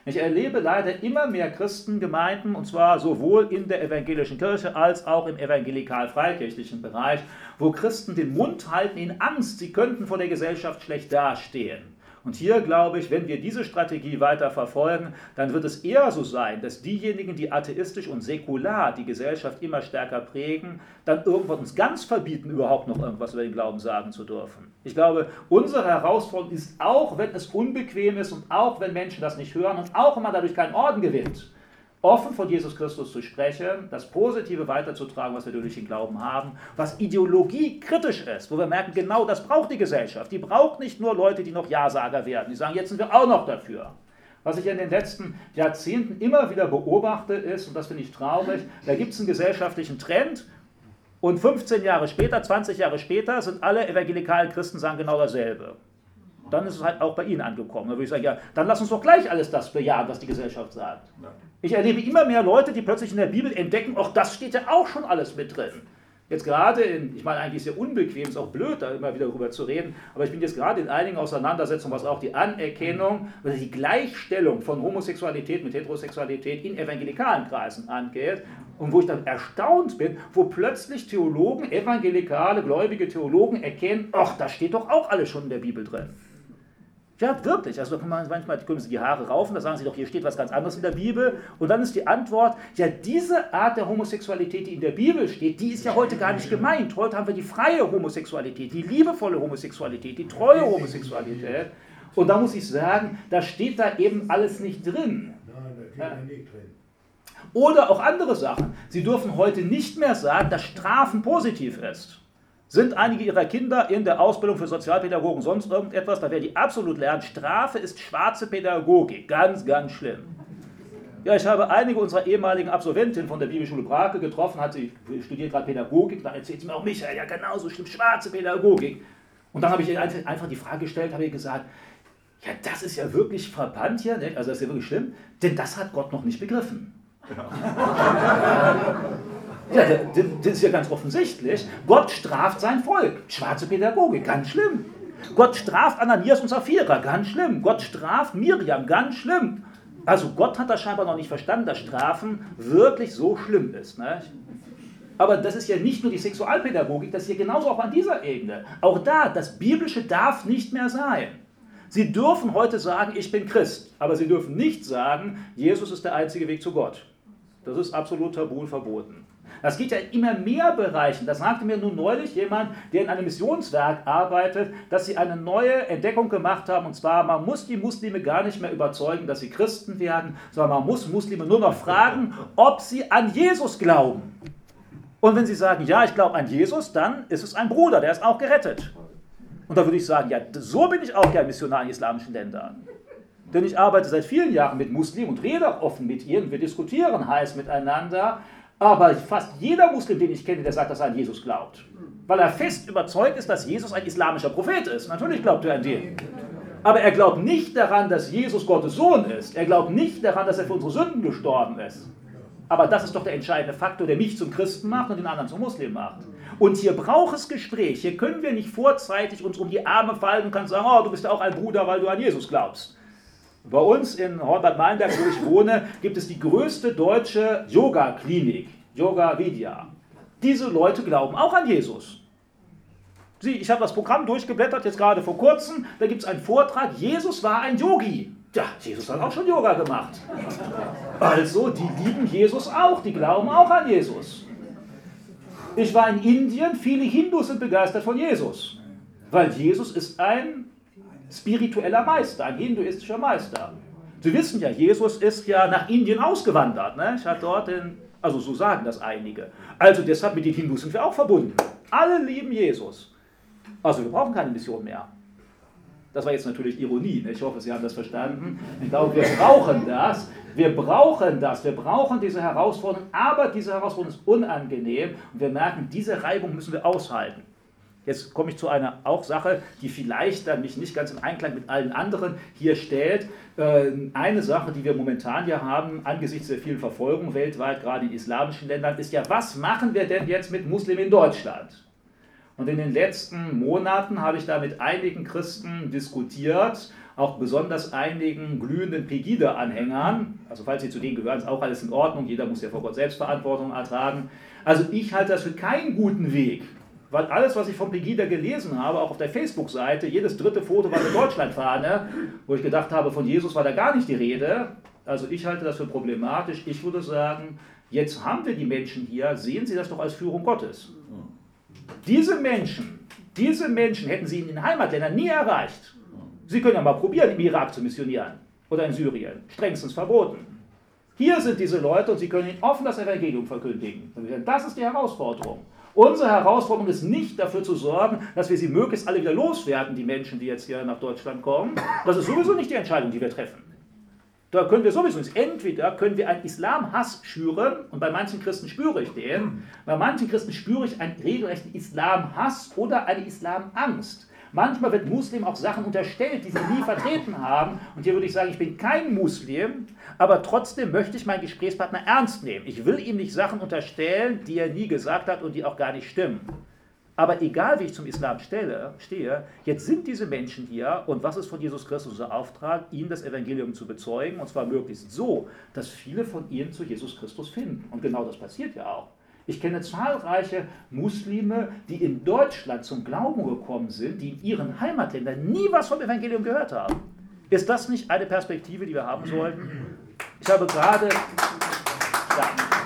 Ich erlebe leider immer mehr Christengemeinden, und zwar sowohl in der evangelischen Kirche als auch im evangelikal-freikirchlichen Bereich, wo Christen den Mund halten in Angst, sie könnten vor der Gesellschaft schlecht dastehen. Und hier glaube ich, wenn wir diese Strategie weiter verfolgen, dann wird es eher so sein, dass diejenigen, die atheistisch und säkular die Gesellschaft immer stärker prägen, dann irgendwann uns ganz verbieten, überhaupt noch irgendwas über den Glauben sagen zu dürfen. Ich glaube, unsere Herausforderung ist, auch wenn es unbequem ist und auch wenn Menschen das nicht hören und auch wenn man dadurch keinen Orden gewinnt, offen von Jesus Christus zu sprechen, das Positive weiterzutragen, was wir durch den Glauben haben, was Ideologie kritisch ist, wo wir merken, genau das braucht die Gesellschaft. Die braucht nicht nur Leute, die noch Ja-Sager werden, die sagen, jetzt sind wir auch noch dafür. Was ich in den letzten Jahrzehnten immer wieder beobachte ist, und das finde ich traurig, da gibt es einen gesellschaftlichen Trend und fünfzehn Jahre später, zwanzig Jahre später sind alle evangelikalen Christen sagen genau dasselbe. Dann ist es halt auch bei Ihnen angekommen. Da würde ich sagen, ja, dann lass uns doch gleich alles das bejahen, was die Gesellschaft sagt. Ja. Ich erlebe immer mehr Leute, die plötzlich in der Bibel entdecken, ach, das steht ja auch schon alles mit drin. Jetzt gerade, in, ich meine, eigentlich ist es ja unbequem, ist auch blöd, da immer wieder darüber zu reden, aber ich bin jetzt gerade in einigen Auseinandersetzungen, was auch die Anerkennung oder die Gleichstellung von Homosexualität mit Heterosexualität in evangelikalen Kreisen angeht und wo ich dann erstaunt bin, wo plötzlich Theologen, evangelikale, gläubige Theologen erkennen, ach, das steht doch auch alles schon in der Bibel drin. Ja, wirklich. Also da kann man manchmal können sie die Haare raufen, da sagen sie doch, hier steht was ganz anderes in der Bibel. Und dann ist die Antwort, ja, diese Art der Homosexualität, die in der Bibel steht, die ist ja heute gar nicht gemeint. Heute haben wir die freie Homosexualität, die liebevolle Homosexualität, die treue Homosexualität. Und da muss ich sagen, da steht da eben alles nicht drin. Nein, da steht ja nicht drin. Oder auch andere Sachen. Sie dürfen heute nicht mehr sagen, dass Strafen positiv ist. Sind einige ihrer Kinder in der Ausbildung für Sozialpädagogen sonst irgendetwas, da werden die absolut lernen, Strafe ist schwarze Pädagogik, ganz, ganz schlimm. Ja, ich habe einige unserer ehemaligen Absolventinnen von der Bibelschule Brake getroffen, hat sie studiert gerade Pädagogik, dann erzählt sie mir auch, Michael, ja genauso schlimm, schwarze Pädagogik. Und dann habe ich ihr einfach die Frage gestellt, habe ihr gesagt, ja, das ist ja wirklich verbannt hier, ne? Also das ist ja wirklich schlimm, denn das hat Gott noch nicht begriffen. Genau. Ja, das ist ja ganz offensichtlich. Gott straft sein Volk. Schwarze Pädagogik, ganz schlimm. Gott straft Ananias und Sapphira, ganz schlimm. Gott straft Miriam, ganz schlimm. Also Gott hat das scheinbar noch nicht verstanden, dass Strafen wirklich so schlimm ist. Ne? Aber das ist ja nicht nur die Sexualpädagogik, das ist ja genauso auch an dieser Ebene. Auch da, das Biblische darf nicht mehr sein. Sie dürfen heute sagen, ich bin Christ, aber Sie dürfen nicht sagen, Jesus ist der einzige Weg zu Gott. Das ist absolut tabu und verboten. Das geht ja in immer mehr Bereichen. Das sagte mir nun neulich jemand, der in einem Missionswerk arbeitet, dass sie eine neue Entdeckung gemacht haben. Und zwar, man muss die Muslime gar nicht mehr überzeugen, dass sie Christen werden, sondern man muss Muslime nur noch fragen, ob sie an Jesus glauben. Und wenn sie sagen, ja, ich glaube an Jesus, dann ist es ein Bruder, der ist auch gerettet. Und da würde ich sagen, ja, so bin ich auch gern Missionar in islamischen Ländern. Denn ich arbeite seit vielen Jahren mit Muslimen und rede auch offen mit ihnen. Wir diskutieren heiß miteinander. Aber fast jeder Muslim, den ich kenne, der sagt, dass er an Jesus glaubt. Weil er fest überzeugt ist, dass Jesus ein islamischer Prophet ist. Natürlich glaubt er an den. Aber er glaubt nicht daran, dass Jesus Gottes Sohn ist. Er glaubt nicht daran, dass er für unsere Sünden gestorben ist. Aber das ist doch der entscheidende Faktor, der mich zum Christen macht und den anderen zum Muslim macht. Und hier braucht es Gespräch. Hier können wir nicht vorzeitig uns um die Arme fallen und können sagen, oh, du bist ja auch ein Bruder, weil du an Jesus glaubst. Bei uns in Hornbad-Meilenberg, wo ich wohne, gibt es die größte deutsche Yoga-Klinik, Yoga Vidya. Diese Leute glauben auch an Jesus. Sie, ich habe das Programm durchgeblättert, jetzt gerade vor kurzem, da gibt es einen Vortrag, Jesus war ein Yogi. Ja, Jesus hat auch schon Yoga gemacht. Also, die lieben Jesus auch, die glauben auch an Jesus. Ich war in Indien, viele Hindus sind begeistert von Jesus, weil Jesus ist ein spiritueller Meister, ein hinduistischer Meister. Sie wissen ja, Jesus ist ja nach Indien ausgewandert. Ne? Ich hatte dort den, also so sagen das einige. Also deshalb mit den Hindus sind wir auch verbunden. Alle lieben Jesus. Also wir brauchen keine Mission mehr. Das war jetzt natürlich Ironie. Ne? Ich hoffe, Sie haben das verstanden. Ich glaube, wir brauchen das. Wir brauchen das. Wir brauchen diese Herausforderung. Aber diese Herausforderung ist unangenehm. Und wir merken, diese Reibung müssen wir aushalten. Jetzt komme ich zu einer auch Sache, die vielleicht dann mich nicht ganz im Einklang mit allen anderen hier stellt. Eine Sache, die wir momentan ja haben, angesichts der vielen Verfolgungen weltweit, gerade in islamischen Ländern, ist ja, was machen wir denn jetzt mit Muslimen in Deutschland? Und in den letzten Monaten habe ich da mit einigen Christen diskutiert auch besonders einigen glühenden Pegida-Anhängern, also falls Sie zu denen gehören, ist auch alles in Ordnung, jeder muss ja vor Gott Selbstverantwortung ertragen. Also ich halte das für keinen guten Weg, weil alles, was ich von Pegida gelesen habe, auch auf der Facebook-Seite, jedes dritte Foto war eine Deutschlandfahne, wo ich gedacht habe, von Jesus war da gar nicht die Rede. Also ich halte das für problematisch. Ich würde sagen, jetzt haben wir die Menschen hier, sehen Sie das doch als Führung Gottes. Diese Menschen, diese Menschen hätten Sie in den Heimatländern nie erreicht. Sie können ja mal probieren, im Irak zu missionieren oder in Syrien, strengstens verboten. Hier sind diese Leute und Sie können ihnen offen das Evangelium verkündigen. Das ist die Herausforderung. Unsere Herausforderung ist nicht dafür zu sorgen, dass wir sie möglichst alle wieder loswerden, die Menschen, die jetzt hier nach Deutschland kommen. Das ist sowieso nicht die Entscheidung, die wir treffen. Da können wir sowieso nicht. Entweder können wir einen Islamhass schüren, und bei manchen Christen spüre ich den, bei manchen Christen spüre ich einen regelrechten Islamhass oder eine Islamangst. Manchmal wird Muslimen auch Sachen unterstellt, die sie nie vertreten haben. Und hier würde ich sagen, ich bin kein Muslim, aber trotzdem möchte ich meinen Gesprächspartner ernst nehmen. Ich will ihm nicht Sachen unterstellen, die er nie gesagt hat und die auch gar nicht stimmen. Aber egal, wie ich zum Islam stelle, stehe, jetzt sind diese Menschen hier und was ist von Jesus Christus unser Auftrag, ihnen das Evangelium zu bezeugen, und zwar möglichst so, dass viele von ihnen zu Jesus Christus finden. Und genau das passiert ja auch. Ich kenne zahlreiche Muslime, die in Deutschland zum Glauben gekommen sind, die in ihren Heimatländern nie was vom Evangelium gehört haben. Ist das nicht eine Perspektive, die wir haben sollten? Ich habe gerade, ja,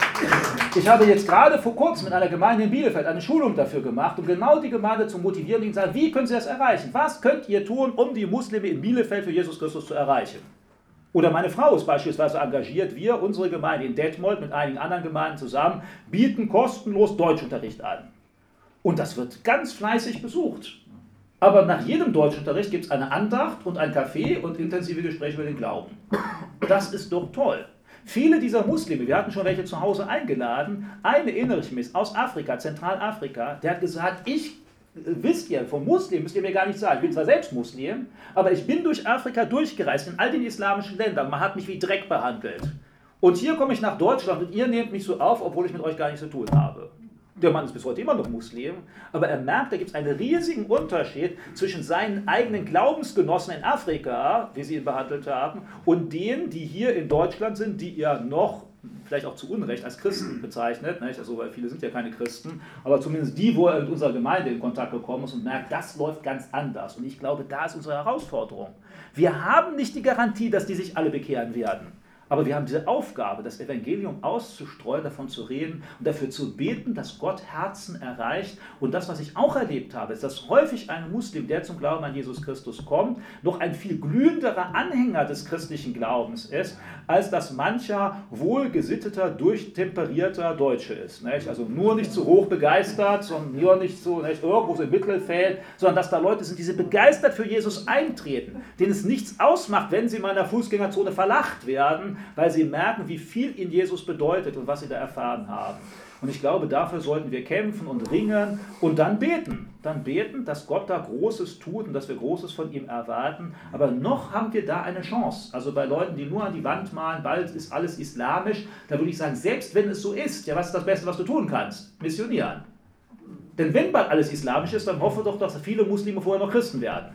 ich habe jetzt gerade vor kurzem in einer Gemeinde in Bielefeld eine Schulung dafür gemacht, um genau die Gemeinde zu motivieren, die sagen, wie können Sie das erreichen? Was könnt ihr tun, um die Muslime in Bielefeld für Jesus Christus zu erreichen? Oder meine Frau ist beispielsweise engagiert. Wir, unsere Gemeinde in Detmold mit einigen anderen Gemeinden zusammen, bieten kostenlos Deutschunterricht an. Und das wird ganz fleißig besucht. Aber nach jedem Deutschunterricht gibt es eine Andacht und ein Café und intensive Gespräche über den Glauben. Das ist doch toll. Viele dieser Muslime, wir hatten schon welche zu Hause eingeladen, eine erinnere ich mich, aus Afrika, Zentralafrika, der hat gesagt, ich wisst ihr, vom Muslim müsst ihr mir gar nicht sagen. Ich bin zwar selbst Muslim, aber ich bin durch Afrika durchgereist, in all den islamischen Ländern. Man hat mich wie Dreck behandelt. Und hier komme ich nach Deutschland und ihr nehmt mich so auf, obwohl ich mit euch gar nichts zu tun habe. Der Mann ist bis heute immer noch Muslim, aber er merkt, da gibt es einen riesigen Unterschied zwischen seinen eigenen Glaubensgenossen in Afrika, wie sie ihn behandelt haben, und denen, die hier in Deutschland sind, die ja noch vielleicht auch zu Unrecht als Christen bezeichnet, nicht? Also, weil viele sind ja keine Christen, aber zumindest die, wo er mit unserer Gemeinde in Kontakt gekommen ist und merkt, das läuft ganz anders. Und ich glaube, da ist unsere Herausforderung. Wir haben nicht die Garantie, dass die sich alle bekehren werden. Aber wir haben diese Aufgabe, das Evangelium auszustreuen, davon zu reden und dafür zu beten, dass Gott Herzen erreicht. Und das, was ich auch erlebt habe, ist, dass häufig ein Muslim, der zum Glauben an Jesus Christus kommt, noch ein viel glühenderer Anhänger des christlichen Glaubens ist, als dass mancher wohlgesitteter, durchtemperierter Deutsche ist. Nicht? Also nur nicht zu hoch begeistert, sondern nur nicht so nicht irgendwo so im Mittelfeld, sondern dass da Leute sind, die sie begeistert für Jesus eintreten, denen es nichts ausmacht, wenn sie mal in der Fußgängerzone verlacht werden, weil sie merken, wie viel ihnen Jesus bedeutet und was sie da erfahren haben. Und ich glaube, dafür sollten wir kämpfen und ringen und dann beten. Dann beten, dass Gott da Großes tut und dass wir Großes von ihm erwarten. Aber noch haben wir da eine Chance. Also bei Leuten, die nur an die Wand malen, bald ist alles islamisch, da würde ich sagen, selbst wenn es so ist, ja, was ist das Beste, was du tun kannst? Missionieren. Denn wenn bald alles islamisch ist, dann hoffe doch, dass viele Muslime vorher noch Christen werden.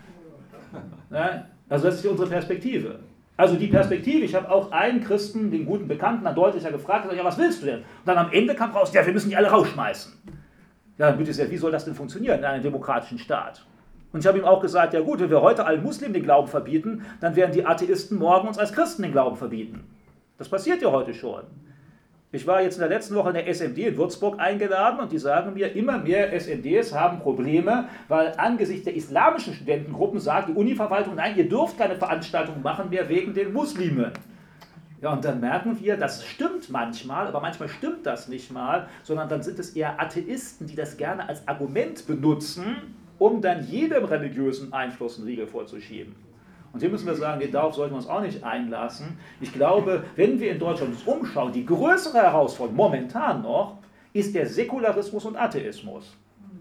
Ja? Also das ist unsere Perspektive. Also die Perspektive, ich habe auch einen Christen, den guten Bekannten, dann deutlicher gefragt, gesagt, ja, was willst du denn? Und dann am Ende kam raus, ja, wir müssen die alle rausschmeißen. Ja, dann bitte sehr, wie soll das denn funktionieren in einem demokratischen Staat? Und ich habe ihm auch gesagt, ja gut, wenn wir heute allen Muslimen den Glauben verbieten, dann werden die Atheisten morgen uns als Christen den Glauben verbieten. Das passiert ja heute schon. Ich war jetzt in der letzten Woche in der S M D in Würzburg eingeladen und die sagen mir, immer mehr S M Ds haben Probleme, weil angesichts der islamischen Studentengruppen sagt die Univerwaltung, nein, ihr dürft keine Veranstaltungen machen mehr wegen den Muslimen. Ja, und dann merken wir, das stimmt manchmal, aber manchmal stimmt das nicht mal, sondern dann sind es eher Atheisten, die das gerne als Argument benutzen, um dann jedem religiösen Einfluss einen Riegel vorzuschieben. Und hier müssen wir sagen, nee, darauf sollten wir uns auch nicht einlassen. Ich glaube, wenn wir in Deutschland uns umschauen, die größere Herausforderung momentan noch, ist der Säkularismus und Atheismus.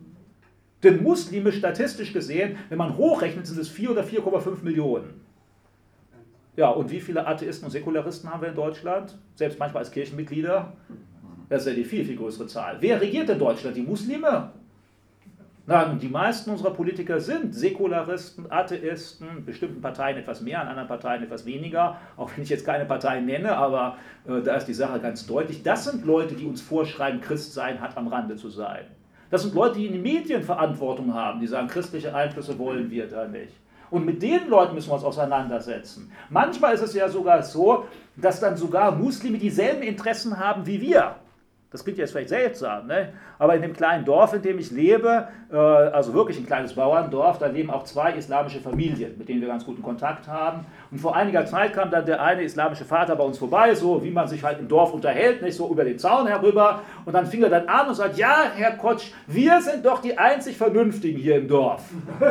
Denn Muslime statistisch gesehen, wenn man hochrechnet, sind es vier oder vier Komma fünf Millionen. Ja, und wie viele Atheisten und Säkularisten haben wir in Deutschland? Selbst manchmal als Kirchenmitglieder? Das ist ja die viel, viel größere Zahl. Wer regiert in Deutschland? Die Muslime? Na, und die meisten unserer Politiker sind Säkularisten, Atheisten, bestimmten Parteien etwas mehr, an anderen Parteien etwas weniger, auch wenn ich jetzt keine Partei nenne, aber äh, da ist die Sache ganz deutlich. Das sind Leute, die uns vorschreiben, Christsein hat am Rande zu sein. Das sind Leute, die in den Medien Verantwortung haben, die sagen, christliche Einflüsse wollen wir da nicht. Und mit den Leuten müssen wir uns auseinandersetzen. Manchmal ist es ja sogar so, dass dann sogar Muslime dieselben Interessen haben wie wir. Das klingt jetzt vielleicht seltsam, ne? Aber in dem kleinen Dorf, in dem ich lebe, äh, also wirklich ein kleines Bauerndorf, da leben auch zwei islamische Familien, mit denen wir ganz guten Kontakt haben. Und vor einiger Zeit kam dann der eine islamische Vater bei uns vorbei, so wie man sich halt im Dorf unterhält, nicht so über den Zaun herüber. Und dann fing er dann an und sagt, ja, Herr Kotsch, wir sind doch die einzig Vernünftigen hier im Dorf.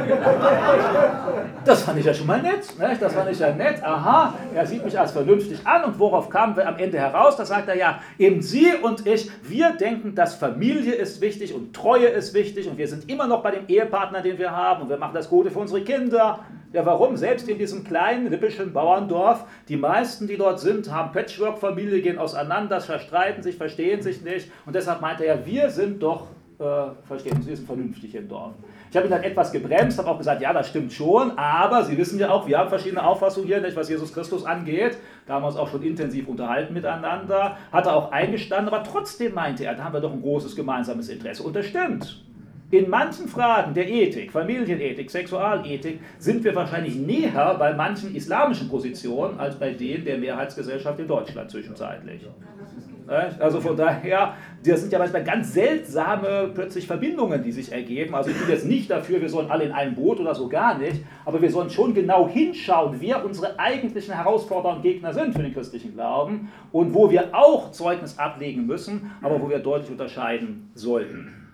Das fand ich ja schon mal nett, ne? Das fand ich ja nett. Aha, er sieht mich als vernünftig an und worauf kamen wir am Ende heraus? Da sagt er, ja, eben Sie und ich, wir denken, dass Familie ist wichtig und Treue ist wichtig und wir sind immer noch bei dem Ehepartner, den wir haben und wir machen das Gute für unsere Kinder. Ja, warum? Selbst in diesem kleinen, lippischen Bauerndorf, die meisten, die dort sind, haben Patchwork-Familie, gehen auseinander, verstreiten sich, verstehen sich nicht und deshalb meint er ja, wir sind doch, äh, verstehen Sie, wir sind vernünftig im Dorf. Ich habe ihn dann etwas gebremst, habe auch gesagt, ja, das stimmt schon, aber Sie wissen ja auch, wir haben verschiedene Auffassungen hier, nicht, was Jesus Christus angeht. Da haben wir uns auch schon intensiv unterhalten miteinander, hat er auch eingestanden, aber trotzdem meinte er, da haben wir doch ein großes gemeinsames Interesse. Und das stimmt. In manchen Fragen der Ethik, Familienethik, Sexualethik, sind wir wahrscheinlich näher bei manchen islamischen Positionen als bei denen der Mehrheitsgesellschaft in Deutschland zwischenzeitlich. Also von daher, das sind ja manchmal ganz seltsame plötzlich Verbindungen, die sich ergeben. Also ich bin jetzt nicht dafür, wir sollen alle in einem Boot oder so, gar nicht, aber wir sollen schon genau hinschauen, wer unsere eigentlichen Herausforderer und Gegner sind für den christlichen Glauben und wo wir auch Zeugnis ablegen müssen, aber wo wir deutlich unterscheiden sollten.